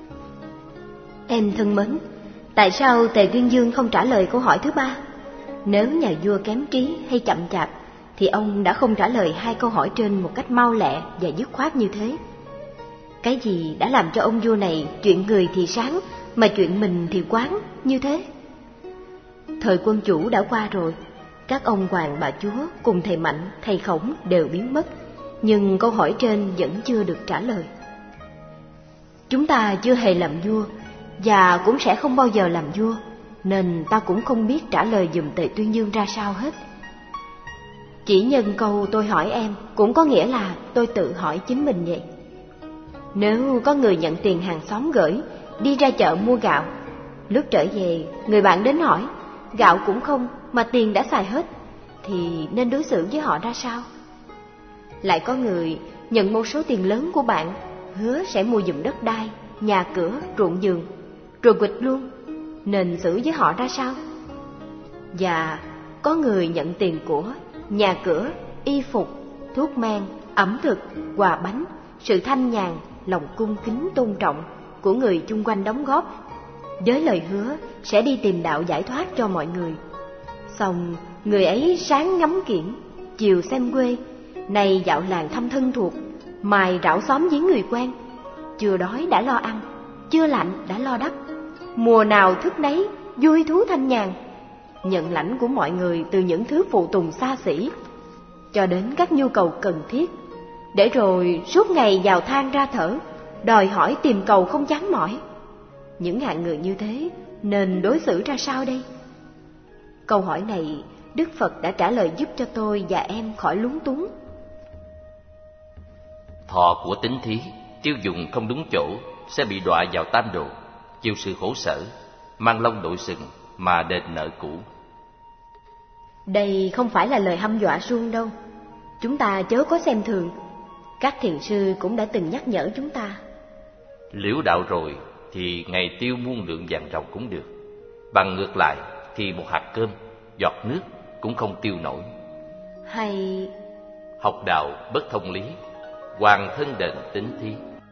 Em thân mến, tại sao Tề Tuyên Dương không trả lời câu hỏi thứ ba? Nếu nhà vua kém trí hay chậm chạp thì ông đã không trả lời hai câu hỏi trên một cách mau lẹ và dứt khoát như thế. Cái gì đã làm cho ông vua này chuyện người thì sáng mà chuyện mình thì quán như thế? Thời quân chủ đã qua rồi, các ông hoàng bà chúa cùng thầy Mạnh, thầy Khổng đều biến mất, nhưng câu hỏi trên vẫn chưa được trả lời. Chúng ta chưa hề làm vua và cũng sẽ không bao giờ làm vua, nên ta cũng không biết trả lời giùm Tề Tuyên Dương ra sao hết. Chỉ nhân câu tôi hỏi em cũng có nghĩa là tôi tự hỏi chính mình vậy. Nếu có người nhận tiền hàng xóm gửi, đi ra chợ mua gạo, lúc trở về người bạn đến hỏi, gạo cũng không mà tiền đã xài hết, thì nên đối xử với họ ra sao? Lại có người nhận một số tiền lớn của bạn, hứa sẽ mua giùm đất đai, nhà cửa, ruộng vườn, rồi quỵt luôn, nên xử với họ ra sao? Và có người nhận tiền của nhà cửa, y phục, thuốc men, ẩm thực, quà bánh, sự thanh nhàn, lòng cung kính tôn trọng của người chung quanh đóng góp, với lời hứa sẽ đi tìm đạo giải thoát cho mọi người. Xong người ấy sáng ngắm kiển, chiều xem quê, nay dạo làng thăm thân thuộc, mài rảo xóm với người quen, chưa đói đã lo ăn, chưa lạnh đã lo đắp, mùa nào thức nấy, vui thú thanh nhàn, nhận lãnh của mọi người từ những thứ phụ tùng xa xỉ cho đến các nhu cầu cần thiết, để rồi suốt ngày vào than ra thở, đòi hỏi tìm cầu không chán mỏi. Những hạng người như thế nên đối xử ra sao đây? Câu hỏi này Đức Phật đã trả lời giúp cho tôi và em khỏi lúng túng. Thọ của tín thí tiêu dùng không đúng chỗ sẽ bị đọa vào tam độ, chịu sự khổ sở, mang lông đội sừng mà đền nợ cũ. Đây không phải là lời hăm dọa suông đâu, chúng ta chớ có xem thường. Các thiền sư cũng đã từng nhắc nhở chúng ta. Liễu đạo rồi thì ngày tiêu muôn lượng vàng ròng cũng được, bằng ngược lại thì một hạt cơm, giọt nước cũng không tiêu nổi. Hay học đạo bất thông lý, hoàn thân đền tín thí.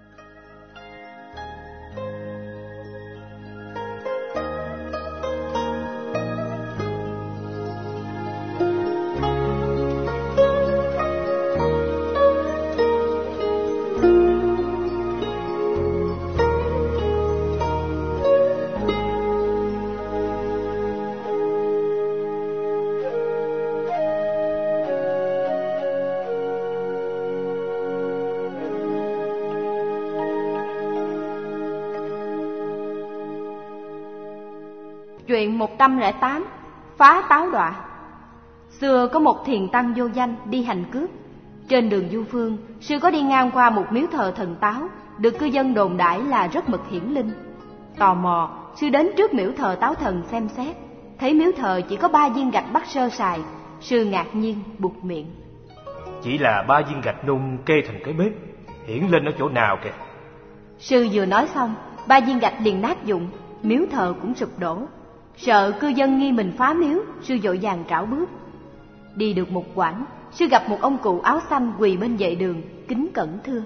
Truyện 108. Phá táo đọa. Xưa có một thiền tăng vô danh đi hành cướp. Trên đường du phương, sư có đi ngang qua một miếu thờ thần táo, được cư dân đồn đãi là rất mực hiển linh. Tò mò, sư đến trước miếu thờ táo thần xem xét, thấy miếu thờ chỉ có 3 viên gạch bắt sơ sài, Sư ngạc nhiên buột miệng. Chỉ là 3 viên gạch nung kê thành cái bếp, hiển lên ở chỗ nào kìa. Sư vừa nói xong, 3 viên gạch liền nát vụn, miếu thờ cũng sụp đổ. Sợ cư dân nghi mình phá miếu, sư vội vàng trảo bước. Đi được một quãng, sư gặp một ông cụ áo xanh quỳ bên vệ đường, kính cẩn thưa: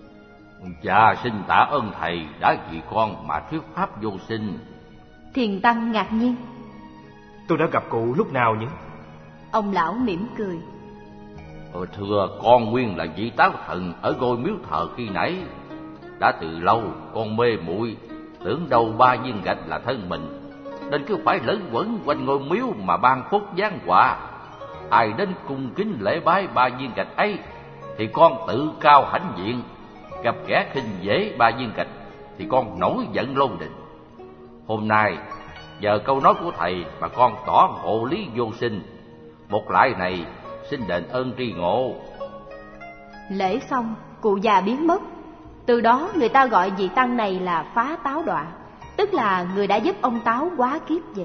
Dạ, xin tạ ơn thầy đã vì con mà thuyết pháp vô sinh. Thiền tăng ngạc nhiên: Tôi đã gặp cụ lúc nào nhỉ? Ông lão mỉm cười: Thưa, con nguyên là vị táo thần ở ngôi miếu thờ khi nãy. Đã từ lâu con mê muội, tưởng đâu 3 viên gạch là thân mình, nên cứ phải lẫn quẩn quanh ngôi miếu mà ban phúc giáng họa. Ai đến cung kính lễ bái 3 viên gạch ấy thì con tự cao hãnh diện, gặp kẻ khinh dễ 3 viên gạch thì con nổi giận lôi đình. Hôm nay nhờ câu nói của thầy mà con tỏ ngộ lý vô sinh, một lại này xin đền ơn tri ngộ. Lễ xong, cụ già biến mất. Từ đó người ta gọi vị tăng này là Phá Táo Đọa, tức là người đã giúp ông Táo hóa kiếp vậy.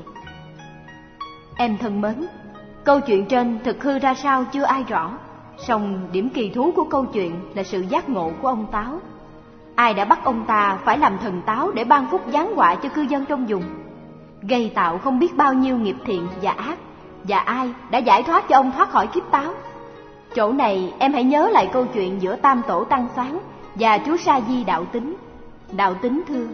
Em thân mến, câu chuyện trên thực hư ra sao chưa ai rõ, song điểm kỳ thú của câu chuyện là sự giác ngộ của ông Táo. Ai đã bắt ông ta phải làm thần táo để ban phúc giáng họa cho cư dân trong vùng, gây tạo không biết bao nhiêu nghiệp thiện và ác, và ai đã giải thoát cho ông thoát khỏi kiếp táo. Chỗ này em hãy nhớ lại câu chuyện giữa Tam Tổ Tăng Sáng và chú Sa Di Đạo Tính. Đạo Tính thưa: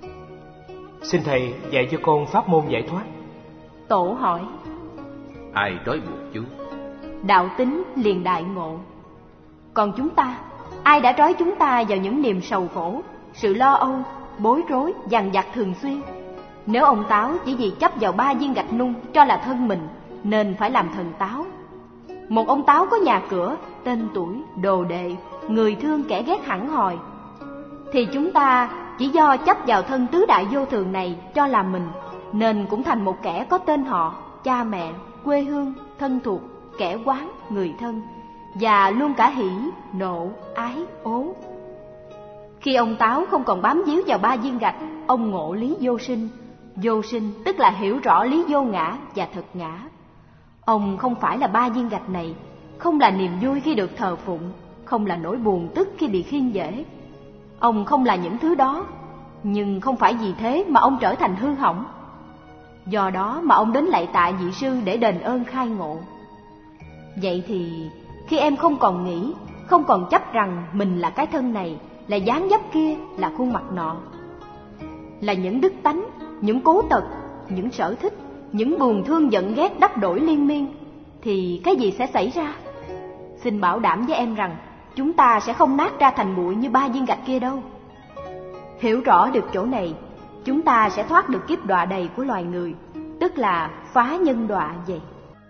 Xin thầy dạy cho con pháp môn giải thoát. Tổ hỏi: Ai trói buộc chú? Đạo Tính liền đại ngộ: Còn chúng ta, ai đã trói chúng ta vào những niềm sầu khổ, sự lo âu, bối rối, dằn vặt thường xuyên? Nếu ông Táo chỉ vì chấp vào 3 viên gạch nung cho là thân mình nên phải làm thần táo, một ông Táo có nhà cửa, tên tuổi, đồ đệ, người thương kẻ ghét hẳn hòi, thì chúng ta chỉ do chấp vào thân tứ đại vô thường này cho là mình, nên cũng thành một kẻ có tên họ, cha mẹ, quê hương, thân thuộc, kẻ quán, người thân, và luôn cả hỉ, nộ, ái, ố. Khi ông Táo không còn bám víu vào 3 viên gạch, ông ngộ lý vô sinh. Vô sinh tức là hiểu rõ lý vô ngã và thật ngã. Ông không phải là 3 viên gạch này, không là niềm vui khi được thờ phụng, không là nỗi buồn tức khi bị khiêng dễ. Ông không là những thứ đó, nhưng không phải vì thế mà ông trở thành hư hỏng. Do đó mà ông đến lạy tạ vị sư để đền ơn khai ngộ. Vậy thì khi em không còn nghĩ, không còn chấp rằng mình là cái thân này, là dáng dấp kia, là khuôn mặt nọ, là những đức tánh, những cố tật, những sở thích, những buồn thương giận ghét đắp đổi liên miên, thì cái gì sẽ xảy ra? Xin bảo đảm với em rằng chúng ta sẽ không nát ra thành bụi như 3 viên gạch kia đâu. Hiểu rõ được chỗ này, chúng ta sẽ thoát được kiếp đọa đầy của loài người, tức là phá nhân đọa vậy.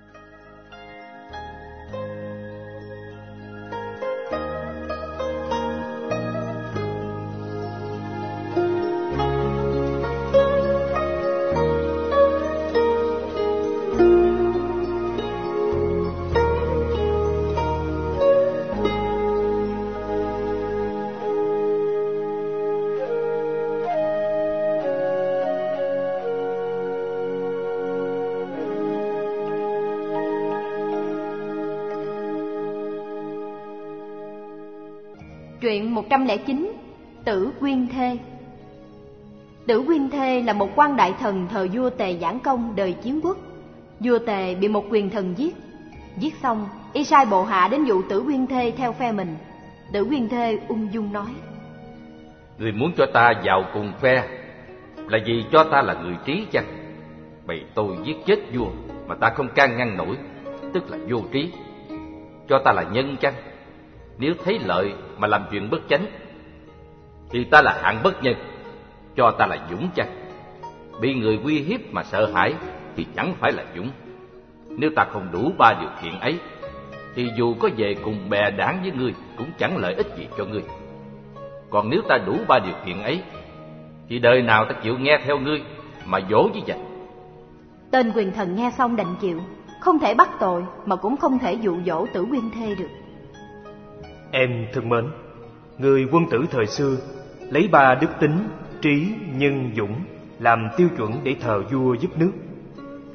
Truyện 109. Tử Quyên Thê. Tử Quyên Thê là một quan đại thần thời vua Tề Giảng Công đời Chiến Quốc. Vua Tề bị một quyền thần giết. Giết xong, y sai bộ hạ đến dụ Tử Quyên Thê theo phe mình. Tử Quyên Thê ung dung nói: Người muốn cho ta vào cùng phe là vì cho ta là người trí chăng? Bày tôi giết chết vua mà ta không can ngăn nổi, tức là vô trí. Cho ta là nhân chăng? Nếu thấy lợi mà làm chuyện bất chánh thì ta là hạng bất nhân. Cho ta là dũng chăng? Bị người uy hiếp mà sợ hãi thì chẳng phải là dũng. Nếu ta không đủ 3 điều kiện ấy thì dù có về cùng bè đảng với ngươi cũng chẳng lợi ích gì cho ngươi. Còn nếu ta đủ 3 điều kiện ấy thì đời nào ta chịu nghe theo ngươi mà dỗ với giặc. Tên quyền thần nghe xong đành chịu, không thể bắt tội mà cũng không thể dụ dỗ Tử Quyên Thê được. Em thân mến, người quân tử thời xưa lấy 3 đức tính trí, nhân, dũng làm tiêu chuẩn để thờ vua giúp nước.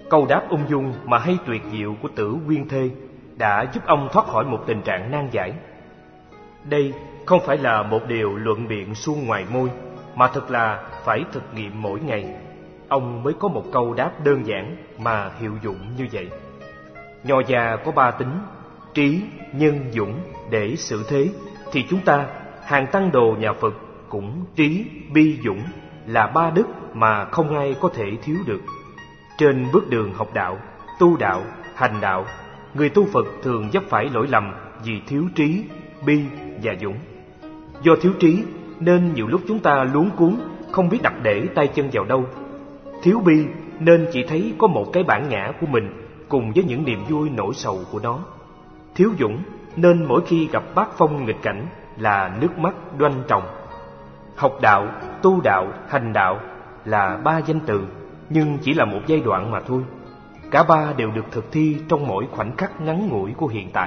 Câu đáp ung dung mà hay tuyệt diệu của Tử Nguyên Thê đã giúp ông thoát khỏi một tình trạng nan giải. Đây không phải là một điều luận biện suông ngoài môi, mà thật là phải thực nghiệm mỗi ngày. Ông mới có một câu đáp đơn giản mà hiệu dụng như vậy. Nho gia có 3 tính: trí, nhân, dũng để xử thế, thì chúng ta, hàng tăng đồ nhà Phật, cũng trí, bi, dũng là 3 đức mà không ai có thể thiếu được. Trên bước đường học đạo, tu đạo, hành đạo, người tu Phật thường vấp phải lỗi lầm vì thiếu trí, bi và dũng. Do thiếu trí nên nhiều lúc chúng ta luống cuống, không biết đặt để tay chân vào đâu. Thiếu bi nên chỉ thấy có một cái bản ngã của mình cùng với những niềm vui nỗi sầu của nó. Thiếu dũng nên mỗi khi gặp bát phong nghịch cảnh là nước mắt đoanh tròng. Học đạo, tu đạo, hành đạo là 3 danh từ, nhưng chỉ là một giai đoạn mà thôi. Cả 3 đều được thực thi trong mỗi khoảnh khắc ngắn ngủi của hiện tại.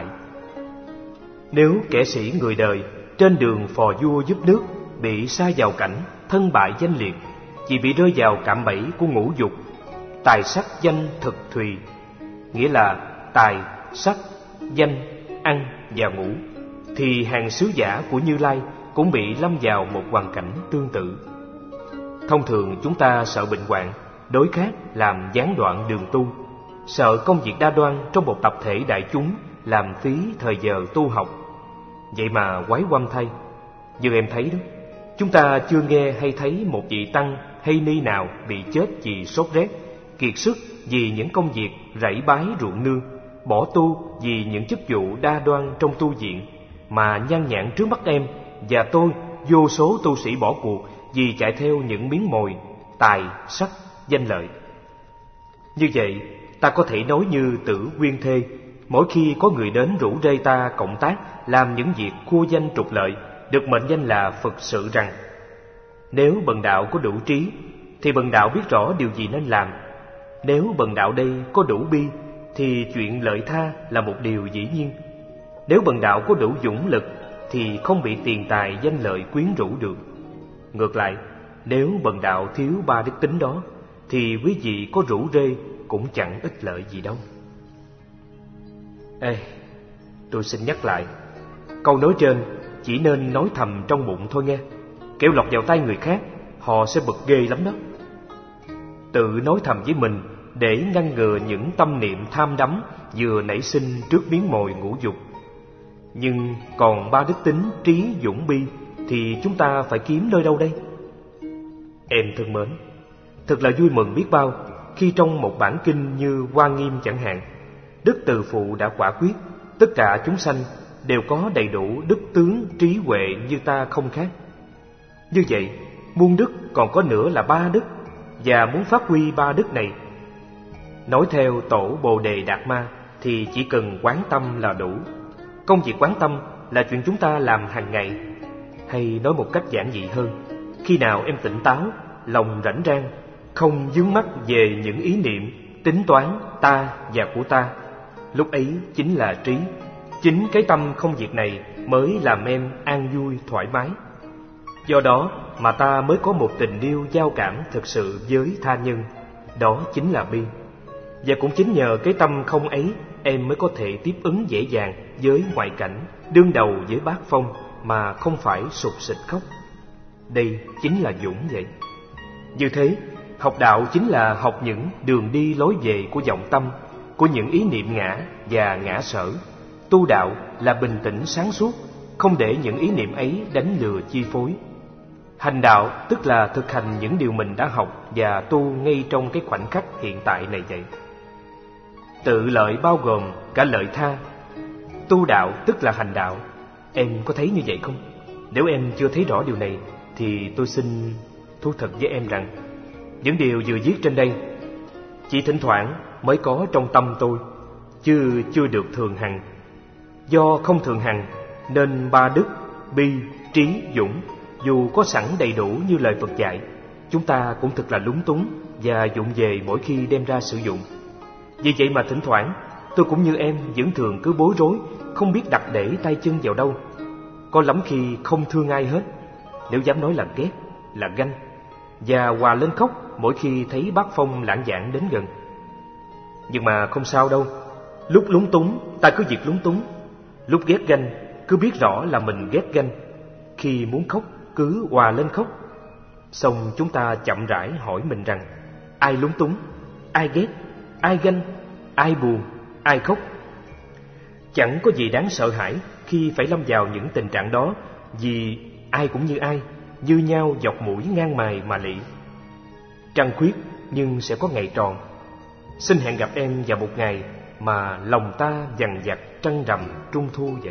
Nếu kẻ sĩ người đời trên đường phò vua giúp nước bị sa vào cảnh thân bại danh liệt, chỉ bị rơi vào cạm bẫy của ngũ dục, tài sắc danh thực thùy, nghĩa là tài, sắc, danh, ăn và ngủ, thì hàng sứ giả của Như Lai cũng bị lâm vào một hoàn cảnh tương tự. Thông thường chúng ta sợ bệnh hoạn, đối khác làm gián đoạn đường tu, sợ công việc đa đoan trong một tập thể đại chúng làm phí thời giờ tu học. Vậy mà quái quăm thay, như em thấy đó, chúng ta chưa nghe hay thấy một vị tăng hay ni nào bị chết vì sốt rét, kiệt sức vì những công việc rẫy bái ruộng nương, bỏ tu vì những chức vụ đa đoan trong tu viện, mà nhan nhản trước mắt em và tôi vô số tu sĩ bỏ cuộc vì chạy theo những miếng mồi, tài, sắc, danh lợi. Như vậy, ta có thể nói như Tử Nguyên Thê, mỗi khi có người đến rủ rê ta cộng tác làm những việc khua danh trục lợi, được mệnh danh là Phật sự rằng: nếu bần đạo có đủ trí, thì bần đạo biết rõ điều gì nên làm. Nếu bần đạo đây có đủ bi, thì chuyện lợi tha là một điều dĩ nhiên. Nếu bần đạo có đủ dũng lực, thì không bị tiền tài danh lợi quyến rũ được. Ngược lại, nếu bần đạo thiếu 3 đức tính đó, thì quý vị có rủ rê cũng chẳng ích lợi gì đâu. Ê, tôi xin nhắc lại, câu nói trên chỉ nên nói thầm trong bụng thôi nghe, kẻo lọt vào tay người khác, họ sẽ bực ghê lắm đó. Tự nói thầm với mình để ngăn ngừa những tâm niệm tham đắm vừa nảy sinh trước miếng mồi ngũ dục. Nhưng còn 3 đức tính trí, dũng, bi thì chúng ta phải kiếm nơi đâu đây? Em thân mến, thật là vui mừng biết bao khi trong một bản kinh như Hoa Nghiêm chẳng hạn, Đức Từ Phụ đã quả quyết tất cả chúng sanh đều có đầy đủ đức tướng trí huệ như ta không khác. Như vậy, muôn đức còn có nữa là 3 đức, và muốn phát huy 3 đức này, nói theo tổ Bồ Đề Đạt Ma, thì chỉ cần quán tâm là đủ. Công việc quán tâm là chuyện chúng ta làm hàng ngày. Hay nói một cách giản dị hơn, khi nào em tỉnh táo, lòng rảnh rang, không vướng mắc về những ý niệm, tính toán ta và của ta, lúc ấy chính là trí. Chính cái tâm không việc này mới làm em an vui thoải mái. Do đó mà ta mới có một tình yêu giao cảm thực sự với tha nhân, đó chính là bi. Và cũng chính nhờ cái tâm không ấy, em mới có thể tiếp ứng dễ dàng với ngoại cảnh, đương đầu với bát phong mà không phải sụp sịch khóc. Đây chính là dũng vậy. Như thế, học đạo chính là học những đường đi lối về của vọng tâm, của những ý niệm ngã và ngã sở. Tu đạo là bình tĩnh sáng suốt, không để những ý niệm ấy đánh lừa chi phối. Hành đạo tức là thực hành những điều mình đã học và tu ngay trong cái khoảnh khắc hiện tại này vậy. Tự lợi bao gồm cả lợi tha. Tu đạo tức là hành đạo. Em có thấy như vậy không? Nếu em chưa thấy rõ điều này, thì tôi xin thú thật với em rằng những điều vừa viết trên đây chỉ thỉnh thoảng mới có trong tâm tôi, chứ chưa được thường hằng. Do không thường hằng nên 3 đức bi, trí, dũng dù có sẵn đầy đủ như lời Phật dạy, chúng ta cũng thật là lúng túng và vụng về mỗi khi đem ra sử dụng. Vì vậy mà thỉnh thoảng tôi cũng như em vẫn thường cứ bối rối, không biết đặt để tay chân vào đâu. Có lắm khi không thương ai hết, nếu dám nói là ghét, là ganh, và hòa lên khóc mỗi khi thấy bác Phong lãng vãng đến gần. Nhưng mà không sao đâu. Lúc lúng túng ta cứ việc lúng túng, lúc ghét ganh cứ biết rõ là mình ghét ganh, khi muốn khóc cứ òa lên khóc. Xong chúng ta chậm rãi hỏi mình rằng ai lúng túng, ai ghét, ai ganh, ai buồn, ai khóc. Chẳng có gì đáng sợ hãi khi phải lâm vào những tình trạng đó, vì ai cũng như ai, như nhau dọc mũi ngang mày mà lị. Trăng khuyết nhưng sẽ có ngày tròn. Xin hẹn gặp em vào một ngày mà lòng ta dằn vặt trăng rằm trung thu vậy.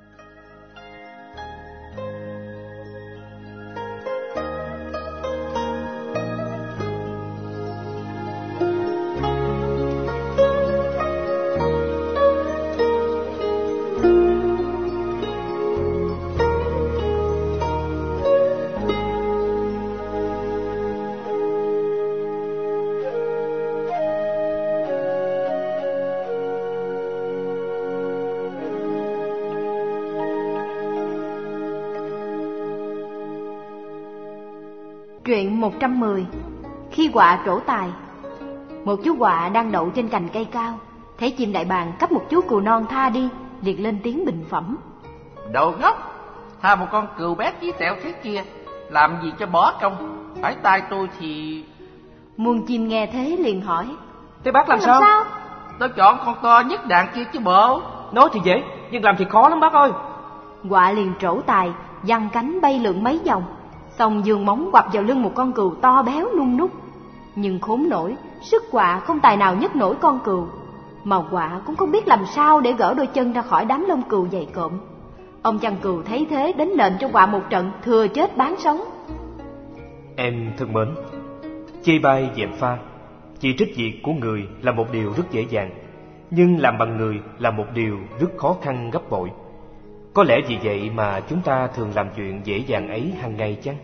Truyện 110. Khi quạ trổ tài. Một chú quạ đang đậu trên cành cây cao, thấy chim đại bàng cấp một chú cừu non tha đi, liền lên tiếng bình phẩm: Đồ ngốc, tha một con cừu bé chí tẹo thế kia, làm gì cho bỏ công, phải tay tôi thì... Muôn chim nghe thế liền hỏi: Thế bác làm sao? Tôi chọn con to nhất đàn kia chứ bộ. Nói thì dễ, nhưng làm thì khó lắm bác ơi. Quạ liền trổ tài, giăng cánh bay lượn mấy vòng, xong giương móng quặp vào lưng một con cừu to béo nung núc. Nhưng khốn nổi, sức quạ không tài nào nhấc nổi con cừu, mà quạ cũng không biết làm sao để gỡ đôi chân ra khỏi đám lông cừu dày cộm. Ông chăn cừu thấy thế đến lệnh cho quạ một trận thừa chết bán sống. Em thân mến, chê bai dèm pha, chỉ trích việc của người là một điều rất dễ dàng, nhưng làm bằng người là một điều rất khó khăn gấp bội. Có lẽ vì vậy mà chúng ta thường làm chuyện dễ dàng ấy hàng ngày chăng?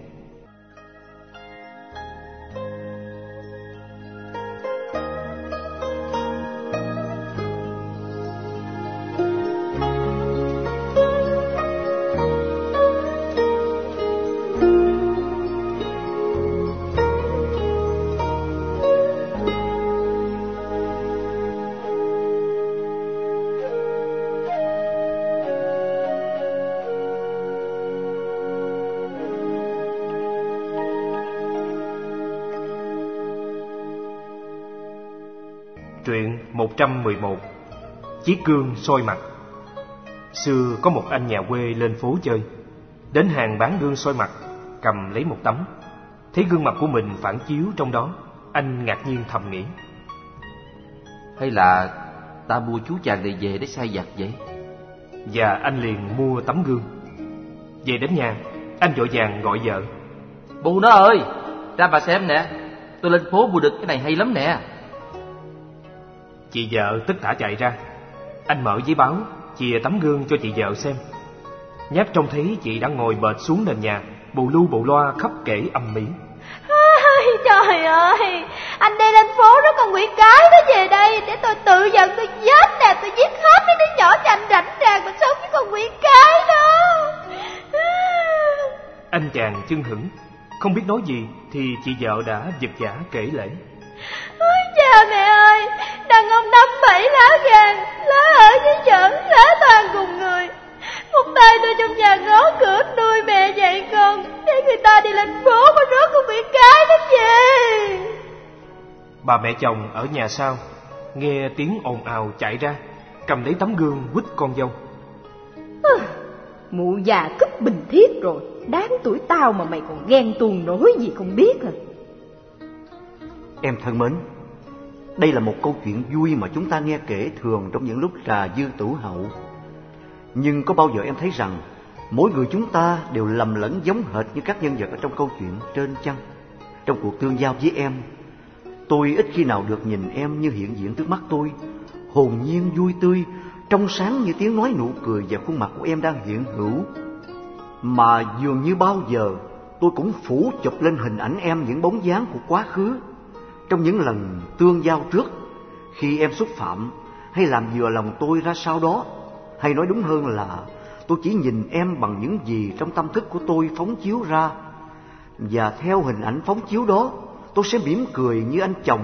Truyện 111. Chiếc gương soi mặt. Xưa có một anh nhà quê lên phố chơi, đến hàng bán gương soi mặt, cầm lấy một tấm. Thấy gương mặt của mình phản chiếu trong đó, anh ngạc nhiên thầm nghĩ: Hay là ta mua chú chàng này về để sai vặt vậy? Và anh liền mua tấm gương. Về đến nhà, anh vội vàng gọi vợ: Bù nó ơi, ra bà xem nè, tôi lên phố mua được cái này hay lắm nè. Chị vợ tất tả chạy ra. Anh mở giấy báo, chìa tấm gương cho chị vợ xem. Nháp trông thấy chị đang ngồi bệt xuống nền nhà, bù lu bù loa khóc kể ầm ĩ: Trời ơi, anh đi lên phố đó con quỷ cái đó về đây để tôi tự giận tôi giết nè, tôi giết hết mấy đứa nhỏ cho anh rảnh ràng mà sống với con quỷ cái đó. Anh chàng chưng hửng, không biết nói gì thì chị vợ đã giật giả kể lể: Ôi cha mẹ ơi, đàn ông 5-7 lá gan, lá ở với vợ, lá toàn cùng người. Một tay tôi trong nhà ngó cửa nuôi mẹ dạy con, để người ta đi lên phố có rớt con quỷ cái đó về. Bà mẹ chồng ở nhà sau nghe tiếng ồn ào chạy ra, cầm lấy tấm gương quýt con dâu: Mụ già cúp bình thiết rồi, đáng tuổi tao mà mày còn ghen tuông nổi gì không biết à. Em thân mến, đây là một câu chuyện vui mà chúng ta nghe kể thường trong những lúc trà dư tửu hậu. Nhưng có bao giờ em thấy rằng mỗi người chúng ta đều lầm lẫn giống hệt như các nhân vật ở trong câu chuyện trên chăng? Trong cuộc tương giao với em, tôi ít khi nào được nhìn em như hiện diện trước mắt tôi, hồn nhiên vui tươi, trong sáng như tiếng nói, nụ cười và khuôn mặt của em đang hiện hữu. Mà dường như bao giờ tôi cũng phủ chụp lên hình ảnh em những bóng dáng của quá khứ. Trong những lần tương giao trước, khi em xúc phạm hay làm vừa lòng tôi ra sau đó, hay nói đúng hơn là tôi chỉ nhìn em bằng những gì trong tâm thức của tôi phóng chiếu ra. Và theo hình ảnh phóng chiếu đó, tôi sẽ mỉm cười như anh chồng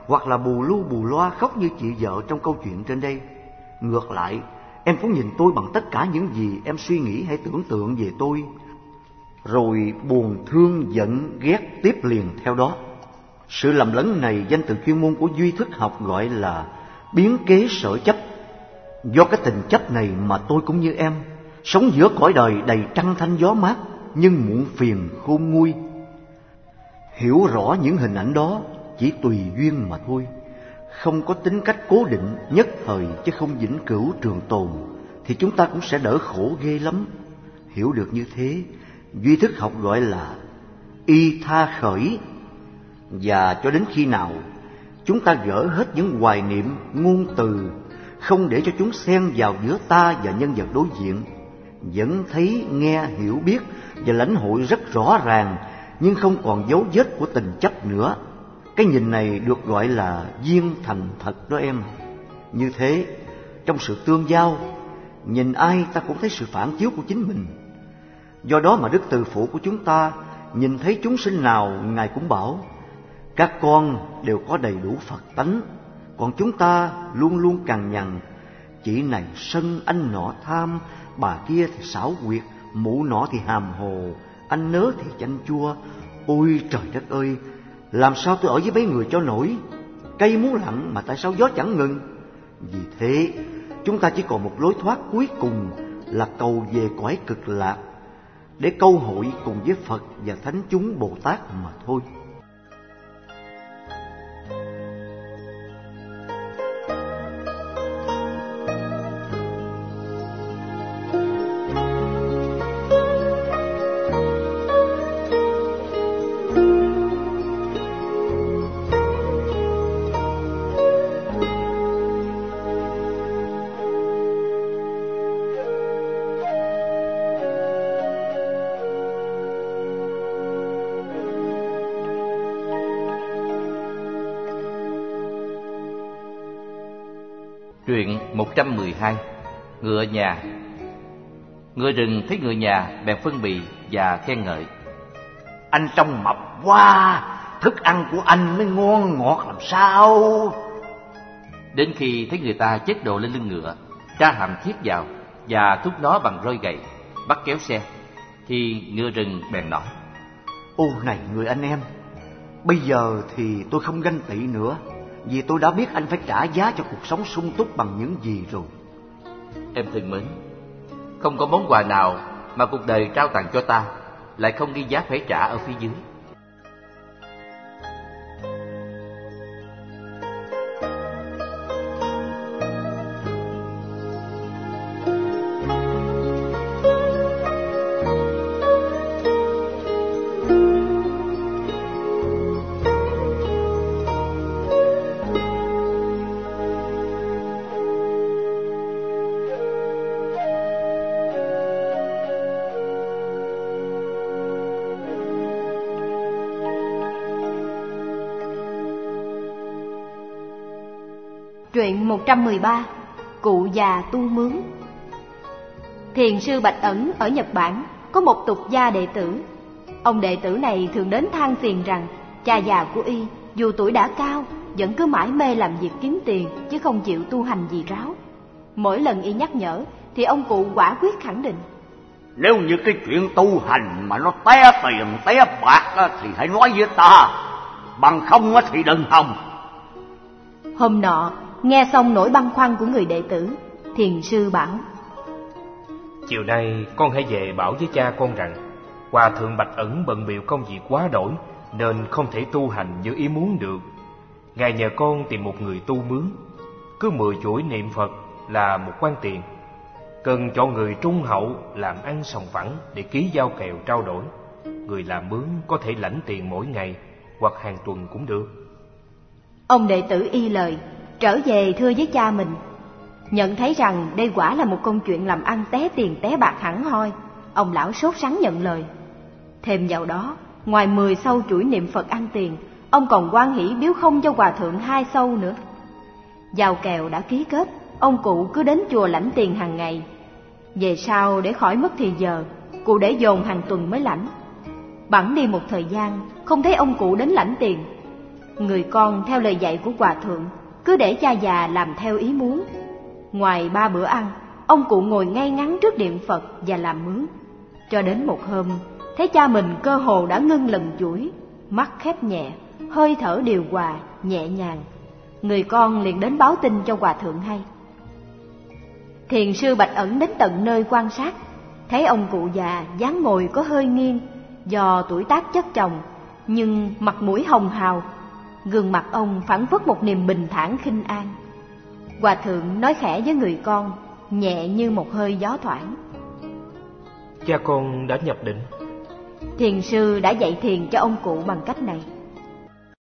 hoặc là bù lu bù loa khóc như chị vợ trong câu chuyện trên đây. Ngược lại, em cũng nhìn tôi bằng tất cả những gì em suy nghĩ hay tưởng tượng về tôi, rồi buồn thương giận ghét tiếp liền theo đó. Sự lầm lẫn này danh từ chuyên môn của duy thức học gọi là biến kế sở chấp. Do cái tình chấp này mà tôi cũng như em sống giữa cõi đời đầy trăng thanh gió mát, nhưng muộn phiền khôn nguôi. Hiểu rõ những hình ảnh đó chỉ tùy duyên mà thôi, không có tính cách cố định nhất thời chứ không vĩnh cửu trường tồn, thì chúng ta cũng sẽ đỡ khổ ghê lắm. Hiểu được như thế, duy thức học gọi là y tha khởi. Và cho đến khi nào chúng ta gỡ hết những hoài niệm ngôn từ, không để cho chúng xen vào giữa ta và nhân vật đối diện, vẫn thấy, nghe, hiểu biết và lãnh hội rất rõ ràng, nhưng không còn dấu vết của tình chấp nữa. Cái nhìn này được gọi là duyên thành thật đó em. Như thế, trong sự tương giao, nhìn ai ta cũng thấy sự phản chiếu của chính mình. Do đó mà Đức Từ Phụ của chúng ta nhìn thấy chúng sinh nào Ngài cũng bảo: các con đều có đầy đủ Phật tánh, còn chúng ta luôn luôn cằn nhằn. Chị này sân, anh nọ tham, bà kia thì xảo quyệt, mụ nọ thì hàm hồ, anh nớ thì chanh chua. Ôi trời đất ơi, làm sao tôi ở với mấy người cho nổi? Cây muốn lặng mà tại sao gió chẳng ngừng? Vì thế, chúng ta chỉ còn một lối thoát cuối cùng là cầu về cõi cực lạc, để câu hội cùng với Phật và Thánh chúng Bồ Tát mà thôi. Truyện 112. Ngựa nhà. Ngựa rừng thấy ngựa nhà bèn phân bì và khen ngợi: anh trông mập quá, thức ăn của anh mới ngon ngọt làm sao. Đến khi thấy người ta chất đồ lên lưng ngựa, tra hàm thiết vào và thúc nó bằng roi gậy, bắt kéo xe, thì ngựa rừng bèn nói: ô này người anh em, bây giờ thì tôi không ganh tị nữa, vì tôi đã biết anh phải trả giá cho cuộc sống sung túc bằng những gì rồi. Em thân mến, không có món quà nào mà cuộc đời trao tặng cho ta lại không ghi giá phải trả ở phía dưới. Truyện 113. Cụ già tu mướn. Thiền sư Bạch Ẩn ở Nhật Bản có một tục gia đệ tử. Ông đệ tử này thường đến than phiền rằng cha già của y dù tuổi đã cao vẫn cứ mãi mê làm việc kiếm tiền chứ không chịu tu hành gì ráo. Mỗi lần y nhắc nhở thì ông cụ quả quyết khẳng định: nếu như cái chuyện tu hành mà nó té tiền té bạc thì hãy nói với ta, bằng không thì đừng hòng. Hôm nọ nghe xong nỗi băn khoăn của người đệ tử, thiền sư bảo: chiều nay con hãy về bảo với cha con rằng Hòa thượng Bạch Ẩn bận bịu công việc quá đổi nên không thể tu hành như ý muốn được. Ngài nhờ con tìm một người tu mướn, cứ 10 chuỗi niệm Phật là một quan tiền. Cần chọn người trung hậu làm ăn sòng phẳng để ký giao kèo trao đổi. Người làm mướn có thể lãnh tiền mỗi ngày hoặc hàng tuần cũng được. Ông đệ tử y lời, trở về thưa với cha mình. Nhận thấy rằng đây quả là một công chuyện làm ăn té tiền té bạc hẳn hoi, ông lão sốt sắng nhận lời. Thêm vào đó, ngoài 10 sâu chuỗi niệm Phật ăn tiền, ông còn hoan hỷ biếu không cho hòa thượng 2 sâu nữa. Giao kèo đã ký kết, ông cụ cứ đến chùa lãnh tiền hàng ngày. Về sau để khỏi mất thì giờ, cụ để dồn hàng tuần mới lãnh. Bẵng đi một thời gian, không thấy ông cụ đến lãnh tiền. Người con theo lời dạy của hòa thượng, cứ để cha già làm theo ý muốn. Ngoài 3 bữa ăn, ông cụ ngồi ngay ngắn trước điện Phật và làm mướn. Cho đến một hôm, thấy cha mình cơ hồ đã ngưng lần chuỗi, mắt khép nhẹ, hơi thở điều hòa, nhẹ nhàng. Người con liền đến báo tin cho hòa thượng hay. Thiền sư Bạch Ẩn đến tận nơi quan sát, thấy ông cụ già dáng ngồi có hơi nghiêng do tuổi tác chất chồng, nhưng mặt mũi hồng hào, gương mặt ông phảng phất một niềm bình thản khinh an. Hòa thượng nói khẽ với người con, nhẹ như một hơi gió thoảng: Cha con đã nhập định. Thiền sư đã dạy thiền cho ông cụ bằng cách này.